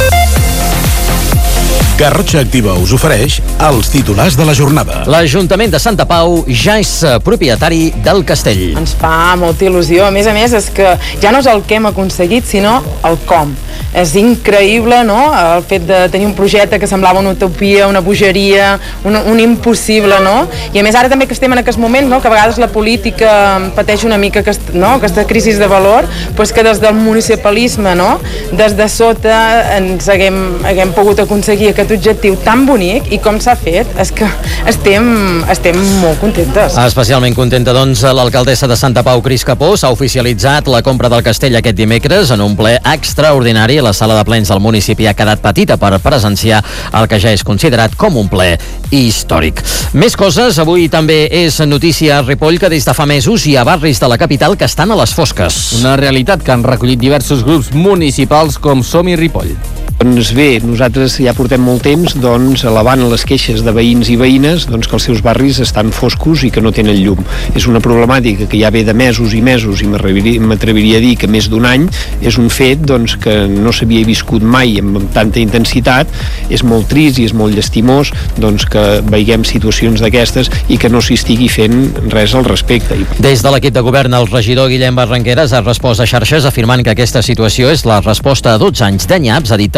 Garrotxa Activa us ofereix els titulars de la jornada. L'Ajuntament de Santa Pau ja és propietari del castell. Ens fa molta il·lusió. A més a més, és que ja no és el que hem aconseguit, sinó el com. És increïble, no?, el fet de tenir un projecte que semblava una utopia, una bogeria, un, un impossible, no? I a més ara també que estem en aquests moments, no?, que a vegades la política pateix una mica aquest, no?, aquesta crisi de valor, doncs que des del municipalisme, no?, des de sota ens haguem, haguem pogut aconseguir aquest objectiu tan bonic, i com s'ha fet, és que estem, estem molt contentes. Especialment contenta, doncs, l'alcaldessa de Santa Pau, Cris Capó, s'ha oficialitzat la compra del castell aquest dimecres en un ple extraordinari. La sala de plens del municipi ha quedat petita per presenciar el que ja és considerat com un ple històric. Més coses, avui també és notícia a Ripoll que des de fa mesos hi ha barris de la capital que estan a les fosques. Una realitat que han recollit diversos grups municipals com Som-hi Ripoll. Doncs bé, nosaltres ja portem molt temps doncs, elevant les queixes de veïns i veïnes doncs, que els seus barris estan foscos i que no tenen llum. És una problemàtica que ja ve de mesos i mesos i m'atreviria a dir que més d'un any. És un fet doncs, que no s'havia viscut mai amb tanta intensitat. És molt trist i és molt llastimós doncs, que veiguem situacions d'aquestes i que no s'hi estigui fent res al respecte. Des de l'equip de govern, el regidor Guillem Barranqueras ha respost a xarxes afirmant que aquesta situació és la resposta a dotze anys de nyaps, ha dit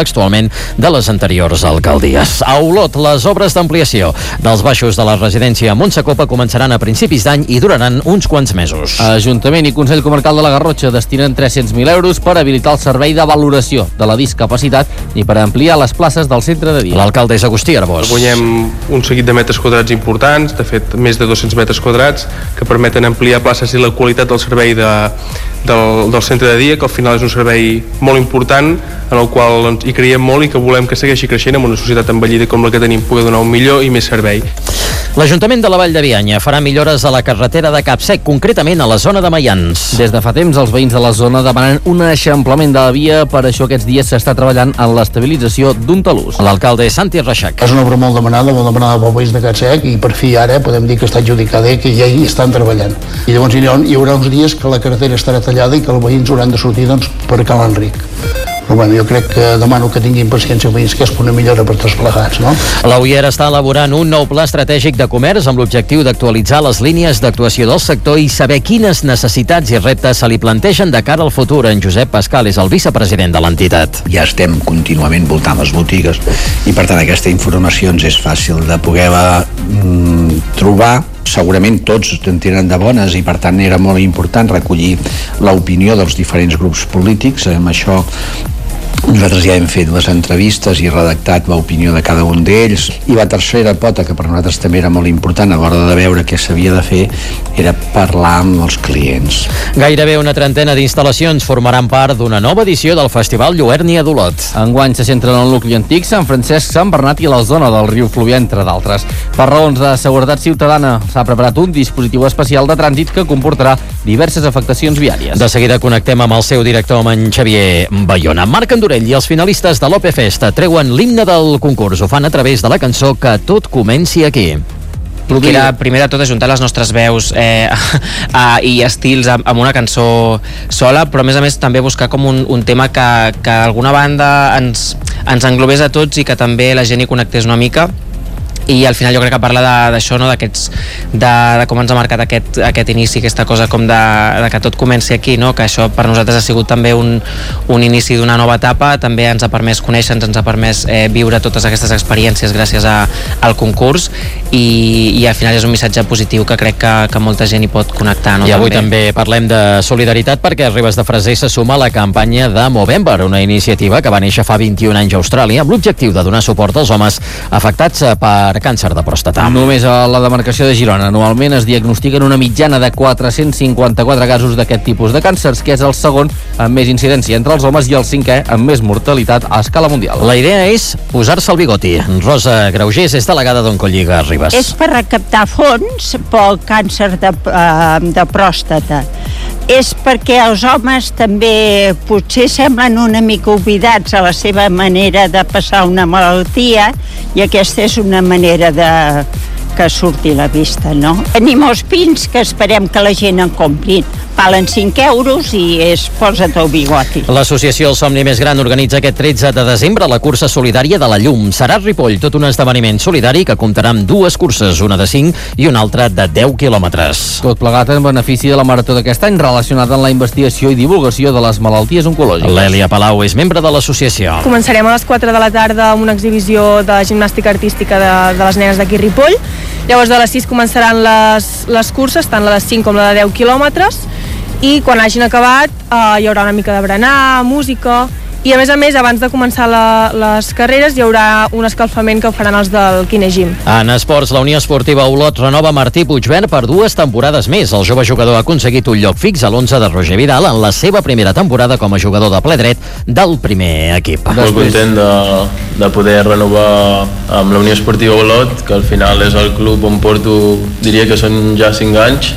textualment de les anteriors alcaldies. A Olot, les obres d'ampliació dels baixos de la residència Montsacopa començaran a principis d'any i duraran uns quants mesos. Ajuntament i Consell Comarcal de la Garrotxa destinen tres-cents mil euros per habilitar el servei de valoració de la discapacitat i per ampliar les places del centre de dia. L'alcalde és Agustí Arbós. Guanyem un seguit de metres quadrats importants, de fet més de dos-cents metres quadrats, que permeten ampliar places i la qualitat del servei de, del, del centre de dia, que al final és un servei molt important, en el qual hi creiem molt i que volem que segueixi creixent amb una societat envellida com la que tenim, poder donar un millor i més servei. L'Ajuntament de la Vall de Bianya farà millores a la carretera de Capsec, concretament a la zona de Maians. Des de fa temps, els veïns de la zona demanen un eixamplament de la via, per això aquests dies s'està treballant en l'estabilització d'un talús. L'alcalde Santi Reixac. És una obra molt demanada, molt demanada pel veïns de Capsec i per fi ara podem dir que està adjudicada i que ja hi estan treballant. I llavors hi haurà, hi haurà uns dies que la carretera estarà tallada i que els veïns hauran de sortir doncs, per Cal Enric. Però bueno, jo crec que demano que tinguin paciència veïns, que és una millora per tots plegats, no? La U I E R està elaborant un nou pla estratègic de comerç amb l'objectiu d'actualitzar les línies d'actuació del sector i saber quines necessitats i reptes se li plantegen de cara al futur. En Josep Pascal és el vicepresident de l'entitat. Ja estem contínuament voltant les botigues i per tant aquesta informació ens és fàcil de poder mm, trobar. Segurament tots en tenen de bones i per tant era molt important recollir l'opinió dels diferents grups polítics. Amb això nosaltres ja hem fet les entrevistes i redactat l'opinió de cada un d'ells, i la tercera pota, que per nosaltres també era molt important a l'hora de veure què s'havia de fer, era parlar amb els clients. Gairebé una trentena d'instal·lacions formaran part d'una nova edició del Festival Lluernia d'Olot. Enguany se centren en el nucli antic, Sant Francesc, Sant Bernat i la zona del riu Fluvià, entre d'altres. Per raons de seguretat ciutadana s'ha preparat un dispositiu especial de trànsit que comportarà diverses afectacions viàries. De seguida connectem amb el seu director, amb en Xavier Bayona. Marc Andorell i els finalistes de l'O P Fest treuen l'himne del concurs. Ho fan a través de la cançó Que tot comenci aquí. Que era, primer de tot, ajuntar les nostres veus eh, a, i estils amb, amb una cançó sola, però a més a més també buscar com un, un tema que, que d'alguna banda ens, ens englobés a tots i que també la gent hi connectés una mica. I al final jo crec que parla d'això, no? d'aquests, de, de com ens ha marcat aquest, aquest inici, aquesta cosa com de, de que tot comenci aquí, no? Que això per nosaltres ha sigut també un, un inici d'una nova etapa, també ens ha permès conèixer-nos, ens ha permès eh, viure totes aquestes experiències gràcies a, al concurs i, i al final és un missatge positiu que crec que, que molta gent hi pot connectar. No? I avui també. també parlem de solidaritat perquè Ribes de Freser se suma a la campanya de Movember, una iniciativa que va néixer fa vint-i-un anys a Austràlia amb l'objectiu de donar suport als homes afectats per càncer de pròstata. Només a la demarcació de Girona anualment es diagnostiquen una mitjana de quatre-cents cinquanta-quatre casos d'aquest tipus de càncers, que és el segon amb més incidència entre els homes i el cinquè amb més mortalitat a escala mundial. La idea és posar-se el bigoti. Rosa Graugés és delegada d'Oncolliga Ribes. És per recaptar fons pel càncer de, uh, de pròstata. És perquè els homes també potser semblen una mica oblidats a la seva manera de passar una malaltia i aquesta és una manera de que surti a la vista, no? Tenim els pins que esperem que la gent en comprin. Valen cinc euros i és posa't el bigoti. L'associació El Somni Més Gran organitza aquest tretze de desembre la cursa solidària de la llum. Serà a Ripoll, tot un esdeveniment solidari que comptarà amb dues curses, una de cinc i una altra de deu quilòmetres. Tot plegat en benefici de la marató d'aquest any relacionada amb la investigació i divulgació de les malalties oncològiques. L'Èlia Palau és membre de l'associació. Començarem a les quatre de la tarda amb una exhibició de gimnàstica artística de, de les nenes d'aquí Ripoll. Llavors de les sis començaran les, les curses, tant la de cinc com la de deu quilòmetres, i quan hagin acabat eh, hi haurà una mica de berenar, música, i a més a més abans de començar la, les carreres hi haurà un escalfament que ho faran els del Kinegym. En esports, la Unió Esportiva Olot renova Martí Puigvert per dues temporades més. El jove jugador ha aconseguit un lloc fix a l'onze de Roger Vidal en la seva primera temporada com a jugador de ple dret del primer equip. Molt content de, de poder renovar amb la Unió Esportiva Olot, que al final és el club on porto, diria que són ja cinc anys,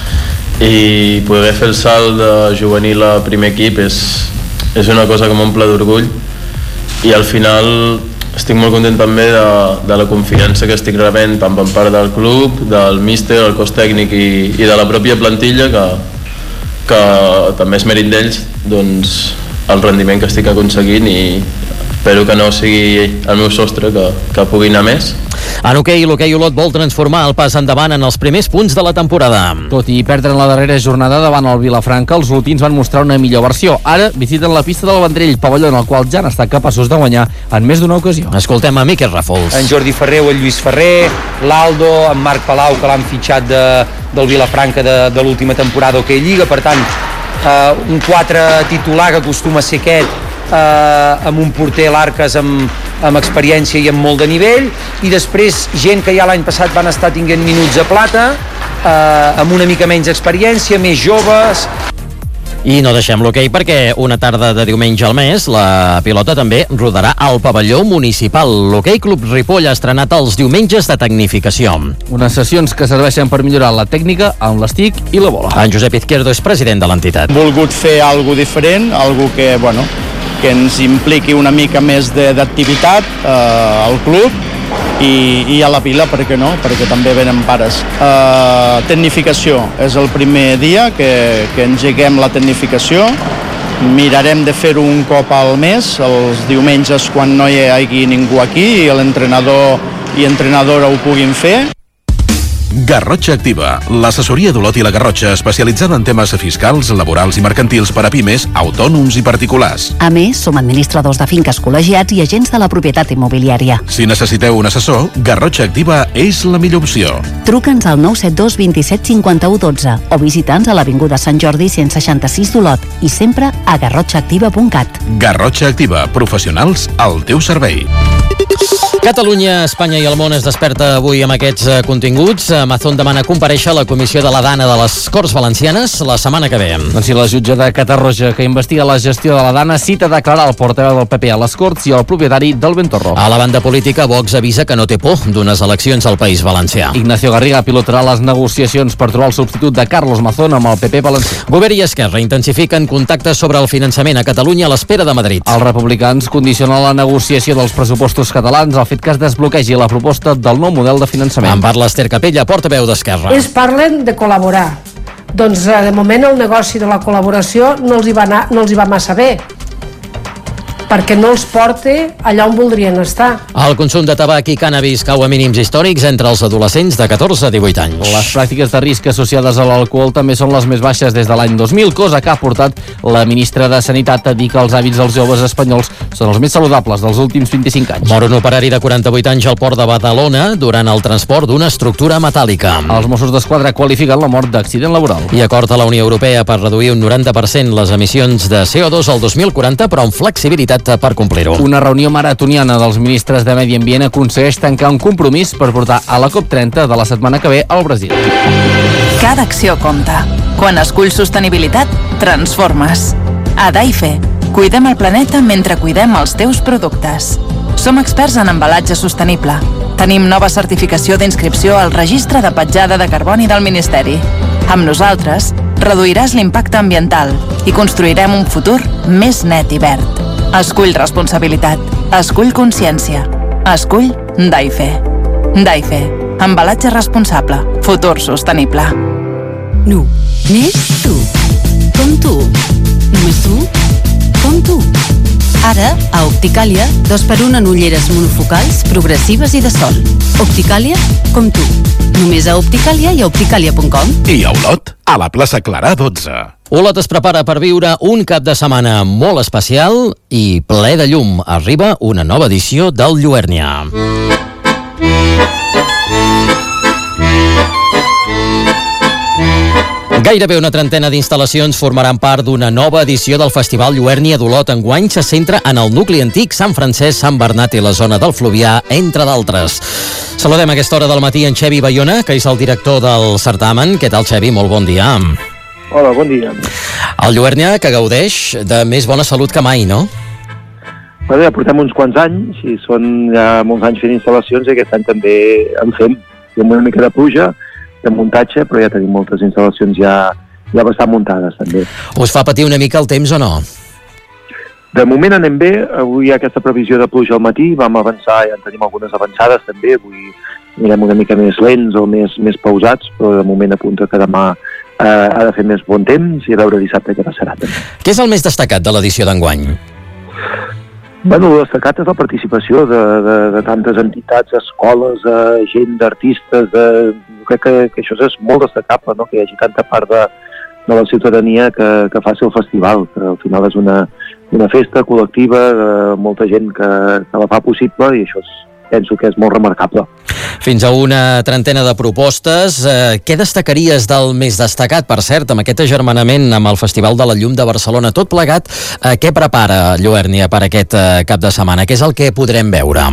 i poder fer el salt de juvenil a primer equip és, és una cosa que m'omple d'orgull, i al final estic molt content també de, de la confiança que estic rebent tant per part del club, del míster, el cos tècnic i, i de la pròpia plantilla, que, que també és mèrit d'ells, doncs, el rendiment que estic aconseguint, i espero que no sigui el meu sostre, que, que pugui anar més. En hoquei, l'hoquei Olot vol transformar el pas endavant en els primers punts de la temporada. Tot i perdre en la darrera jornada davant el Vilafranca, els olotins van mostrar una millor versió. Ara visiten la pista del Vendrell, pavelló en el qual ja han estat capaços de guanyar en més d'una ocasió. Escoltem a Miquel Ràfols. En Jordi Ferrer o el Lluís Ferrer, l'Aldo, en Marc Palau, que l'han fitxat de, del Vilafranca de, de l'última temporada d'Hoquei Lliga, per tant, eh, un quatre titular que acostuma a ser aquest, eh, amb un porter l'Arques amb, amb experiència i amb molt de nivell, i després gent que ja l'any passat van estar tinguent minuts a plata, eh, amb una mica menys experiència, més joves. I no deixem l'hoquei perquè una tarda de diumenge al mes la pilota també rodarà al pavelló municipal. L'Hoquei Club Ripoll ha estrenat els diumenges de tecnificació. Unes sessions que serveixen per millorar la tècnica amb l'estic i la bola. En Josep Izquierdo és president de l'entitat. Hem volgut fer algo diferent, algo que, bueno, que ens impliqui una mica més d'activitat eh, al club i, i a la vila, per què no? Perquè també venen pares. Uh, tecnificació és el primer dia que, que engeguem la tecnificació. Mirarem de fer-ho un cop al mes, els diumenges quan no hi hagi ningú aquí i l'entrenador i entrenadora ho puguin fer. Garrotxa Activa, l'assessoria d'Olot i la Garrotxa especialitzada en temes fiscals, laborals i mercantils per a pimes, autònoms i particulars. A més, som administradors de finques col·legiats i agents de la propietat immobiliària. Si necessiteu un assessor, Garrotxa Activa és la millor opció. Truca'ns al nou set dos vint set cinquanta-u dotze o visita'ns a l'Avinguda Sant Jordi cent seixanta-sis d'Olot i sempre a garrotxa activa punt cat. Garrotxa Activa, professionals al teu servei. Catalunya, Espanya i el món es desperta avui amb aquests uh, continguts. Amazon demana comparèixer a la Comissió de la Dana de les Corts Valencianes la setmana que ve. Doncs si la jutge de Catarroja, que investiga la gestió de la Dana, cita a declarar el portaveu del P P a les Corts i el propietari del Ventorro. A la banda política, Vox avisa que no té por d'unes eleccions al País Valencià. Ignacio Garriga pilotarà les negociacions per trobar el substitut de Carlos Mazón amb el P P valencià. Govern i Esquerra intensifiquen contactes sobre el finançament a Catalunya a l'espera de Madrid. Els republicans condicionen la negociació dels pressupostos catalans al fet que es desbloquegi la proposta del nou model de finançament. En parla Esther Capella, portaveu d'Esquerra. Ells parlen de col·laborar. Doncs de moment el negoci de la col·laboració no els hi va, anar, no els hi va massa bé, perquè no els porta allà on voldrien estar. El consum de tabac i cànnabis cau a mínims històrics entre els adolescents de catorze a divuit anys. Les pràctiques de risc associades a l'alcohol també són les més baixes des de l'any dos mil, cosa que ha portat la ministra de Sanitat a dir que els hàbits dels joves espanyols són els més saludables dels últims vint-i-cinc anys. Mor un operari de quaranta-vuit anys al port de Badalona durant el transport d'una estructura metàl·lica. Els Mossos d'Esquadra qualifiquen la mort d'accident laboral. I acord a la Unió Europea per reduir un noranta per cent les emissions de C O dos al dos mil quaranta, però amb flexibilitat per complir-ho. Una reunió maratoniana dels ministres de Medi Ambient aconsegueix tancar un compromís per portar a la COP trenta de la setmana que ve al Brasil. Cada acció compta. Quan esculls sostenibilitat, transformes. A Daife, cuidem el planeta mentre cuidem els teus productes. Som experts en embalatge sostenible. Tenim nova certificació d'inscripció al Registre de Petjada de Carboni del Ministeri. Amb nosaltres, reduiràs l'impacte ambiental i construirem un futur més net i verd. Escull responsabilitat. Escull consciència. Escull Daife. Daife. Embalatge responsable. Futur sostenible. Nu. Més tu. Com tu. Només tu. Com tu. Ara, a Opticàlia, dos per un en ulleres monofocals, progressives i de sol. Opticàlia, com tu. Només a Opticàlia i a opticàlia punt com. I a Olot, a la plaça Clarà dotze. Olot es prepara per viure un cap de setmana molt especial i ple de llum. Arriba una nova edició del Lluèrnia. Gairebé una trentena d'instal·lacions formaran part d'una nova edició del Festival Lluèrnia d'Olot. Enguany se centra en el nucli antic, Sant Francesc, Sant Bernat i la zona del Fluvià, entre d'altres. Saludem a aquesta hora del matí en Xevi Bayona, que és el director del certamen. Què tal, Xevi? Molt bon dia. Hola, bon dia. El Lluèrnia, que gaudeix de més bona salut que mai, no? Bueno, ja portem uns quants anys i són ja molts anys fent instal·lacions i aquest any també en fem. Hi ha una mica de pluja, de muntatge, però ja tenim moltes instal·lacions ja, ja bastant muntades també. Us fa patir una mica el temps o no? De moment anem bé, avui hi ha aquesta previsió de pluja al matí, vam avançar, ja en tenim algunes avançades també, avui anirem una mica més lents o més, més pausats, però de moment apunta que demà eh, ha de fer més bon temps i a veure dissabte què passarà també. Què és el més destacat de l'edició d'enguany? Bueno, el destacat és la participació de, de, de tantes entitats, escoles, eh, gent d'artistes, de... crec que, que això és molt destacable, no? Que hi hagi tanta part de, de la ciutadania que, que faci el festival, que al final és una, una festa col·lectiva de molta gent que, que la fa possible, i això és, penso que és molt remarcable. Fins a una trentena de propostes. Eh, què destacaries del més destacat, per cert, amb aquest agermanament amb el Festival de la Llum de Barcelona? Tot plegat, eh, què prepara Lluèrnia per aquest eh, cap de setmana? Què és el que podrem veure?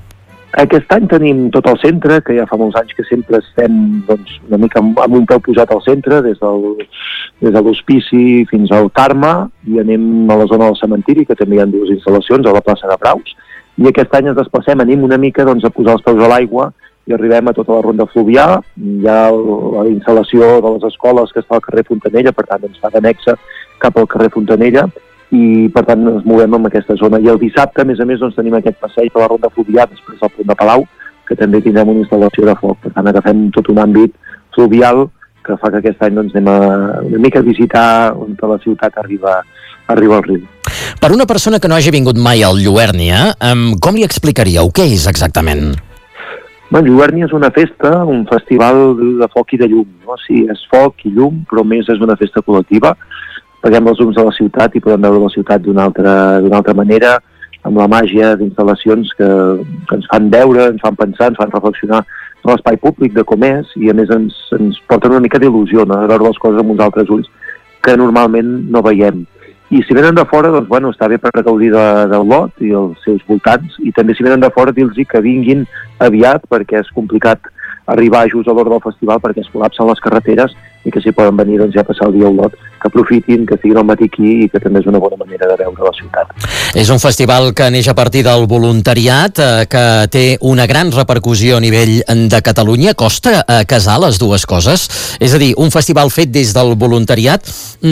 Aquest any tenim tot el centre, que ja fa molts anys que sempre estem doncs, una mica amb, amb un peu posat al centre, des del, des de l'Hospici fins al Carme, i anem a la zona del cementiri, que també hi ha dues instal·lacions, a la plaça de Braus, i aquest any ens desplacem, anem una mica doncs, a posar els peus a l'aigua i arribem a tota la ronda fluvià. Hi ha la instal·lació de les escoles que està al carrer Fontanella, per tant ens fa d'anexa cap al carrer Fontanella, i per tant ens movem en aquesta zona. I el dissabte, a més a més, doncs, tenim aquest passeig per la ronda fluvià després del Pont de Palau, que també tindrem una instal·lació de foc. Per tant, agafem tot un àmbit fluvial que fa que aquest any doncs, anem a una mica a visitar on la ciutat arriba, arriba al riu. Per una persona que no hagi vingut mai al Lluèrnia, com li explicaríeu què és exactament? Bueno, Lluèrnia és una festa, un festival de foc i de llum, no? Sí, és foc i llum, però més és una festa col·lectiva. Apaguem els llums de la ciutat i podem veure la ciutat d'una altra, d'una altra manera, amb la màgia d'instal·lacions que, que ens fan veure, ens fan pensar, ens fan reflexionar en l'espai públic de com és, i a més ens, ens porten una mica d'il·lusió, no? A veure les coses amb uns altres ulls que normalment no veiem. I si venen de fora, doncs, bueno, està bé per gaudir de, del lot i els seus voltants, i també si venen de fora dir-los que vinguin aviat, perquè és complicat arribar just a l'hora del festival perquè es col·lapsen les carreteres, i que si poden venir doncs, ja a passar el dia a Olot, que aprofitin, que estiguin al matí aquí, i que també és una bona manera de veure la ciutat. És un festival que neix a partir del voluntariat, eh, que té una gran repercussió a nivell de Catalunya. Costa eh, casar les dues coses? És a dir, un festival fet des del voluntariat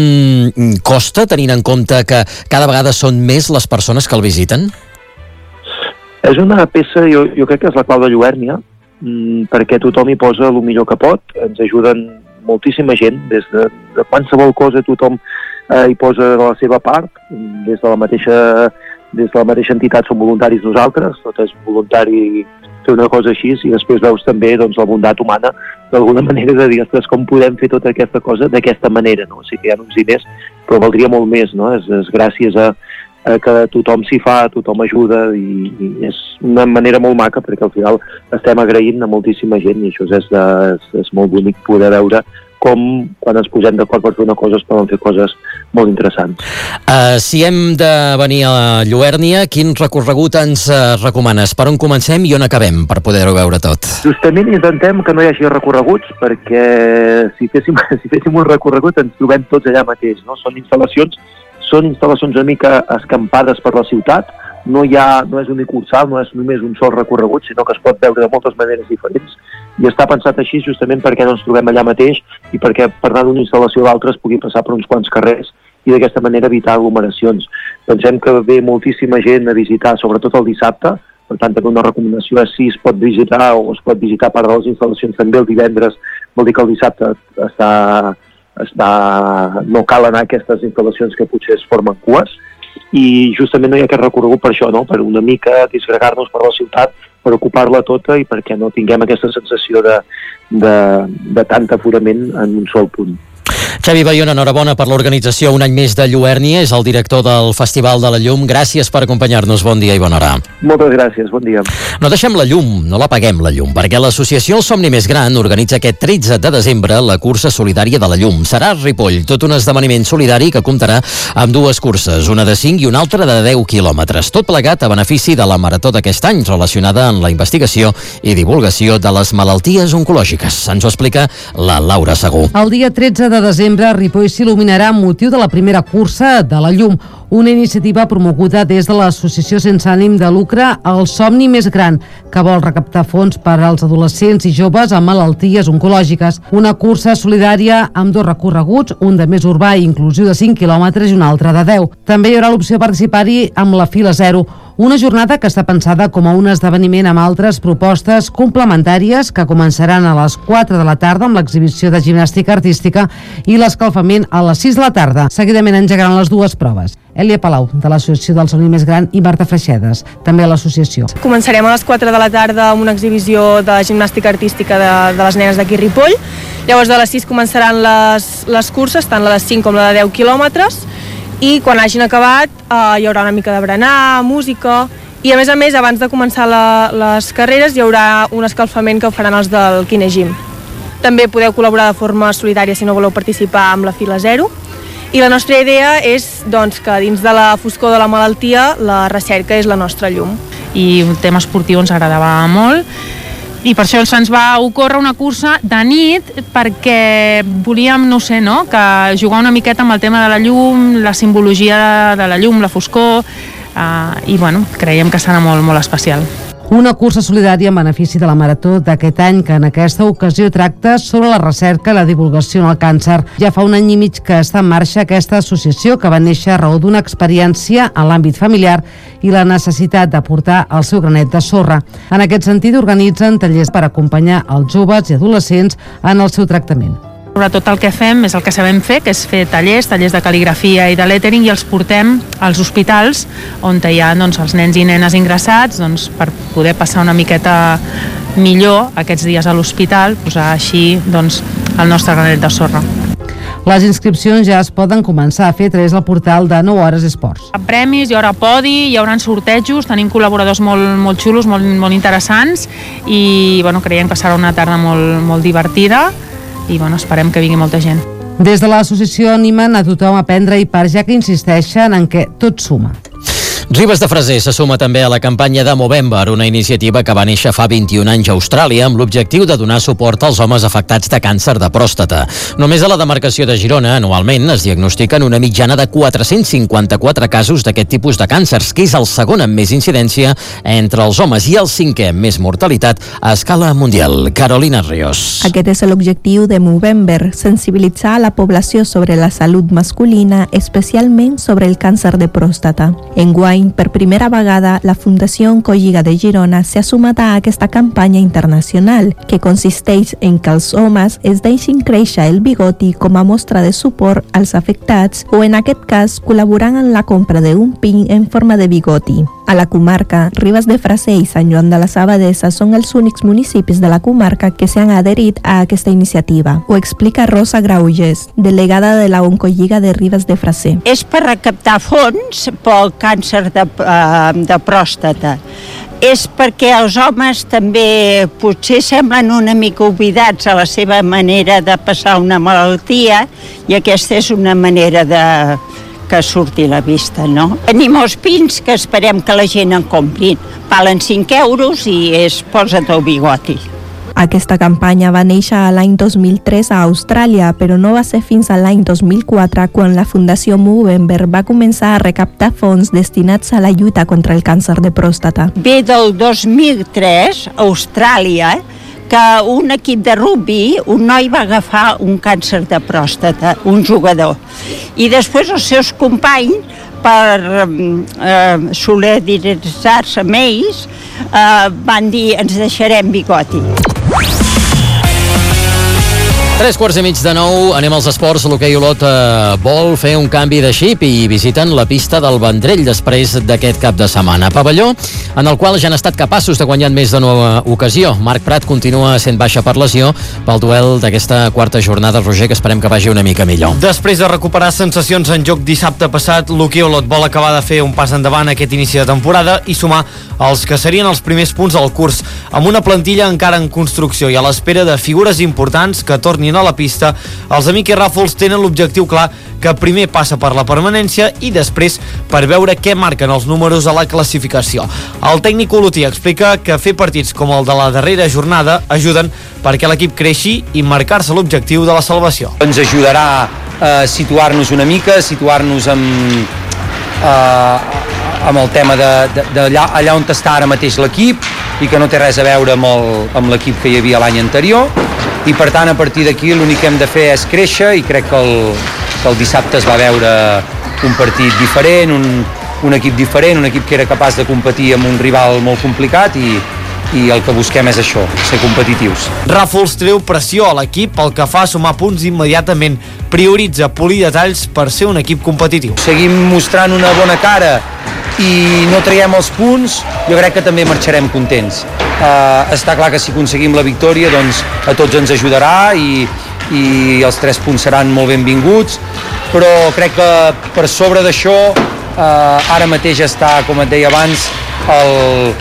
mmm, costa, tenint en compte que cada vegada són més les persones que el visiten? És una peça, jo, jo crec que és la clau de Lluèrnia, mmm, perquè tothom hi posa el millor que pot. Ens ajuden moltíssima gent, des de, de qualsevol cosa tothom eh, hi posa de la seva part, des de la mateixa des de la mateixa entitat som voluntaris nosaltres, tot és voluntari fer una cosa així, i després veus també doncs, la bondat humana d'alguna manera de dir, ostres, com podem fer tota aquesta cosa d'aquesta manera, no? O sigui que hi ha uns diners, però valdria molt més, no? És, és gràcies a, a que tothom s'hi fa, tothom ajuda, i, i és una manera molt maca, perquè al final estem agraint a moltíssima gent, i això és, de, és, és molt bonic poder veure com quan ens posem d'acord per fer una cosa es poden fer coses molt interessants. Uh, si hem de venir a Lluèrnia, quin recorregut ens uh, recomanes? Per on comencem i on acabem per poder-ho veure tot? Justament intentem que no hi hagi recorreguts, perquè si féssim, si féssim un recorregut ens trobem tots allà mateix, no? Són instal·lacions són instal·lacions una mica escampades per la ciutat, no hi ha, no és unicursal, no és només un sol recorregut, sinó que es pot veure de moltes maneres diferents, i està pensat així justament perquè no ens trobem allà mateix i perquè per anar d'una instal·lació a l'altra es pugui passar per uns quants carrers i d'aquesta manera evitar aglomeracions. Pensem que ve moltíssima gent a visitar, sobretot el dissabte, per tant també una recomanació és si es pot visitar o es pot visitar part de les instal·lacions també el divendres, vol dir que el dissabte està, està, no cal anar a aquestes instal·lacions que potser es formen cues, i justament no hi ha aquest recorregut per això, no? Per una mica disgregar-nos per la ciutat, per ocupar-la tota i perquè no tinguem aquesta sensació de, de, de tant aforament en un sol punt. Xavi Bayona, enhorabona per l'organització un any més de Lluèrnia, és el director del Festival de la Llum. Gràcies per acompanyar-nos, bon dia i bona hora. Moltes gràcies, bon dia. No deixem la llum, no l'apaguem la llum, perquè l'associació El Somni Més Gran organitza aquest tretze de desembre la cursa solidària de la llum. Serà a Ripoll, tot un esdeveniment solidari que comptarà amb dues curses, una de cinc i una altra de deu quilòmetres. Tot plegat a benefici de la marató d'aquest any, relacionada amb la investigació i divulgació de les malalties oncològiques. Ens ho explica la Laura Segú. El dia tretze de desembre Ripoll s'il·luminarà amb motiu de la primera cursa de la llum, una iniciativa promoguda des de l'associació sense ànim de lucre El Somni Més Gran, que vol recaptar fons per als adolescents i joves amb malalties oncològiques. Una cursa solidària amb dos recorreguts, un de més urbà i inclusiu de cinc quilòmetres i un altre de deu. També hi haurà l'opció de participar-hi amb la fila zero, Una jornada que està pensada com a un esdeveniment amb altres propostes complementàries que començaran a les quatre de la tarda amb l'exhibició de gimnàstica artística i l'escalfament a les sis de la tarda. Seguidament engegaran les dues proves. Èlia Palau, de l'Associació del Somni Més Gran, i Marta Freixedes, també a l'associació. Començarem a les quatre de la tarda amb una exhibició de gimnàstica artística de, de les nenes d'aquí Ripoll. Llavors de les sis començaran les, les curses, tant la de cinc com la de deu quilòmetres, i quan hagin acabat eh, hi haurà una mica de berenar, música, i a més a més, abans de començar la, les carreres, hi haurà un escalfament que faran els del Kinegym. També podeu col·laborar de forma solidària si no voleu participar amb la fila zero. I la nostra idea és doncs, que dins de la foscor de la malaltia la recerca és la nostra llum. I un tema esportiu ens agradava molt i per això se'ns va ocórrer una cursa de nit perquè volíem, no sé, no? que jugar una miqueta amb el tema de la llum, la simbologia de la llum, la foscor, eh, i bueno, creiem que serà molt, molt especial. Una cursa solidària en benefici de la Marató d'aquest any que en aquesta ocasió tracta sobre la recerca i la divulgació en el càncer. Ja fa un any i mig que està en marxa aquesta associació que va néixer a raó d'una experiència en l'àmbit familiar i la necessitat d'aportar el seu granet de sorra. En aquest sentit organitzen tallers per acompanyar els joves i adolescents en el seu tractament. Sobretot el que fem és el que sabem fer, que és fer tallers, tallers de cal·ligrafia i de lettering, i els portem als hospitals on hi ha doncs, els nens i nenes ingressats doncs, per poder passar una miqueta millor aquests dies a l'hospital, posar així doncs, el nostre granet de sorra. Les inscripcions ja es poden començar a fer a través del portal de nou hores esports. Hi ha premis, hi haurà podi, hi haurà sortejos, tenim col·laboradors molt, molt xulos, molt, molt interessants, i bueno, creiem que serà una tarda molt, molt divertida, i bueno, esperem que vingui molta gent. Des de l'associació animen a tothom a prendre i part, ja que insisteixen en què tot suma. Ribes de Freser se suma també a la campanya de Movember, una iniciativa que va néixer fa vint-i-un anys a Austràlia amb l'objectiu de donar suport als homes afectats de càncer de pròstata. Només a la demarcació de Girona, anualment, es diagnostiquen una mitjana de quatre-cents cinquanta-quatre casos d'aquest tipus de càncers, que és el segon amb més incidència entre els homes i el cinquè amb més mortalitat a escala mundial. Carolina Ríos. Aquest és l'objectiu de Movember, sensibilitzar a la població sobre la salut masculina, especialment sobre el càncer de pròstata. Enguany, per primera vegada, la Fundació Oncolliga de Girona s'ha sumat a aquesta campanya internacional, que consisteix en que els homes es deixin créixer el bigoti com a mostra de suport als afectats o, en aquest cas, col·laborant en la compra d'un pin en forma de bigoti. A la comarca, Ribes de Freser i Sant Joan de les Abadesses són els únics municipis de la comarca que s'han adherit a aquesta iniciativa. Ho explica Rosa Grauges, delegada de la Oncolliga de Ribes de Freser. És per recaptar fons pel càncer de, uh, de pròstata. És perquè els homes també potser semblen una mica oblidats a la seva manera de passar una malaltia, i aquesta és una manera de que surti a la vista, no? Tenim els pins que esperem que la gent en comprin. Valen cinc euros i és posa't el bigoti. Aquesta campanya va néixer a l'any dos mil tres a Austràlia, però no va ser fins a l'any dos mil quatre quan la Fundació Movember va començar a recaptar fons destinats a la lluita contra el càncer de pròstata. Ve del dos mil tres, a Austràlia, que un equip de rugby, un noi va agafar un càncer de pròstata, un jugador. I després els seus companys, per eh, solidaritzar-se amb ells, eh, van dir ens deixarem bigoti. Tres quarts i mig de nou, anem als esports. L'hoquei Olot eh, vol fer un canvi de xip i visiten la pista del Vendrell després d'aquest cap de setmana. Pavelló en el qual ja han estat capaços de guanyar en més de nova ocasió. Marc Prat continua sent baixa per lesió pel duel d'aquesta quarta jornada. Roger, que esperem que vagi una mica millor. Després de recuperar sensacions en joc dissabte passat, l'hoquei Olot vol acabar de fer un pas endavant aquest inici de temporada i sumar els que serien els primers punts del curs, amb una plantilla encara en construcció i a l'espera de figures importants que tornin a la pista. Els amics Ràfols tenen l'objectiu clar, que primer passa per la permanència i després per veure què marquen els números a la classificació. El tècnic olotí explica que fer partits com el de la darrera jornada ajuden perquè l'equip creixi i marcar-se l'objectiu de la salvació. Ens ajudarà a situar-nos una mica, a situar-nos amb, eh, amb el tema d'allà allà on està ara mateix l'equip i que no té res a veure amb el- amb l'equip que hi havia l'any anterior, i per tant a partir d'aquí l'únic que hem de fer és créixer, i crec que el, que el dissabte es va veure un partit diferent, un, un equip diferent, un equip que era capaç de competir amb un rival molt complicat i, i el que busquem és això, ser competitius. Ràfols treu pressió a l'equip pel que fa a sumar punts immediatament. Prioritza polir detalls per ser un equip competitiu. Seguim mostrant una bona cara i no traiem els punts, jo crec que també marxarem contents. Uh, està clar que si aconseguim la victòria, doncs a tots ens ajudarà i, i els tres punts seran molt benvinguts, però crec que per sobre d'això uh, ara mateix està, com et deia abans, el,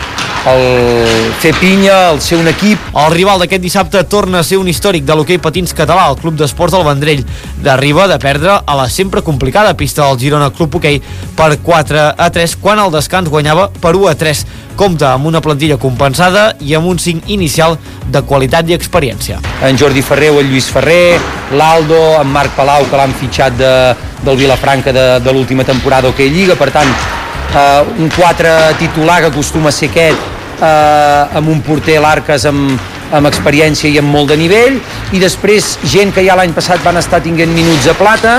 el fer pinya, el ser un equip. El rival d'aquest dissabte torna a ser un històric de l'hoquei patins català, el Club d'Esports del Vendrell. D'arriba de perdre a la sempre complicada pista del Girona Club Hoquei per quatre a tres, quan al descans guanyava per u a tres. Compta amb una plantilla compensada i amb un cinc inicial de qualitat i experiència. En Jordi Ferrer o el Lluís Ferrer, l'Aldo, en Marc Palau, que l'han fitxat de, del Vilafranca de, de l'última temporada Hoquei Lliga, per tant, Uh, un quatre titular que acostuma a ser aquest, uh, amb un porter l'Arques amb, amb experiència i amb molt de nivell, i després gent que ja l'any passat van estar tinguent minuts a plata,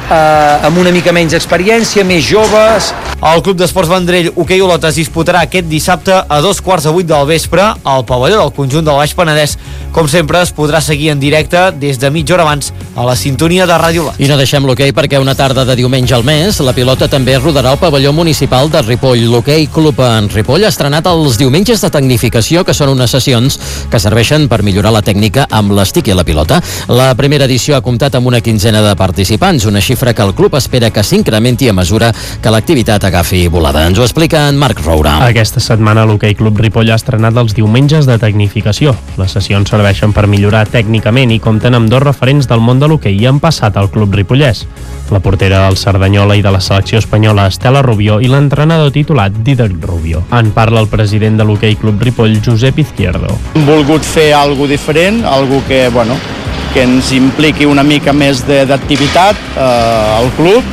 uh, amb una mica menys experiència, més joves. El Club d'Esports Vendrell Hoquei Olot es disputarà aquest dissabte a dos quarts de vuit del vespre al pavelló del conjunt del Baix Penedès. Com sempre, es podrà seguir en directe des de mitja hora abans a la sintonia de Ràdio Olot. I no deixem l'hoquei perquè una tarda de diumenge al mes la pilota també rodarà al pavelló municipal de Ripoll. L'Hoquei Club en Ripoll ha estrenat els diumenges de tecnificació, que són unes sessions que serveixen per millorar la tècnica amb l'estic i la pilota. La primera edició ha comptat amb una quinzena de participants, una xifra que el club espera que s'incrementi a mesura que l'activitat agafi volada. Ens ho explica en Marc Roura. Aquesta setmana l'Hoquei Club Ripoll ha estrenat els diumenges de tecnificació. Les sessions serveixen per millorar tècnicament i compten amb dos referents del món de l'hoquei i han passat al club ripollès. La portera del Cerdanyola i de la selecció espanyola Estela Rubio i l'entrenador titulat Dídac Rubio. En parla el president de l'Hoquei Club Ripoll, Josep Izquierdo. Hem volgut fer alguna diferent, algo que, bueno, que ens impliqui una mica més d'activitat eh, al club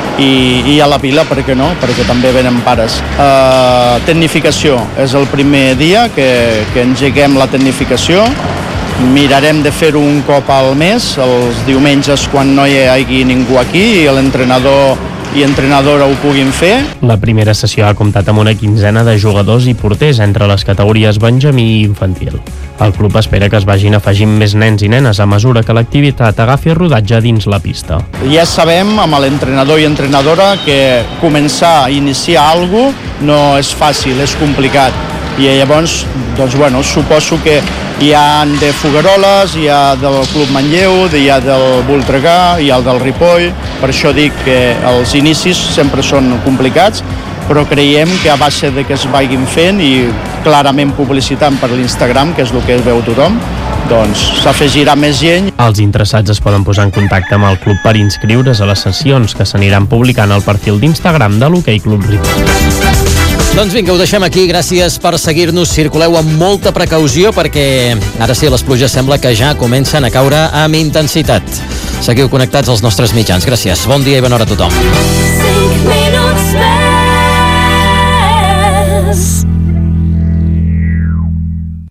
i, i a la vila, per què no? Perquè també venen pares. Eh, tecnificació és el primer dia que, que engeguem la tecnificació. Mirarem de fer-ho un cop al mes, els diumenges quan no hi hagi ningú aquí i l'entrenador i entrenadora ho puguin fer. La primera sessió ha comptat amb una quinzena de jugadors i porters entre les categories benjamí i infantil. El club espera que es vagin afegint més nens i nenes a mesura que l'activitat agafi rodatge dins la pista. Ja sabem amb l'entrenador i entrenadora que començar a iniciar alguna cosa no és fàcil, és complicat. I llavors, doncs, bueno, suposo que hi ha de Fogueroles, hi ha del Club Manlleu, hi ha del Voltregà, hi ha el del Ripoll. Per això dic que els inicis sempre són complicats, però creiem que a base de que es vagin fent i clarament publicitant per l'Instagram, que és el que veu tothom, doncs s'afegirà més gent. Els interessats es poden posar en contacte amb el club per inscriure's a les sessions que s'aniran publicant al perfil d'Instagram de l'Hoquei Club Ripoll. Doncs vinga, ho deixem aquí. Gràcies per seguir-nos. Circuleu amb molta precaució perquè ara sí, les pluges sembla que ja comencen a caure amb intensitat. Seguiu connectats als nostres mitjans. Gràcies. Bon dia i bona hora a tothom.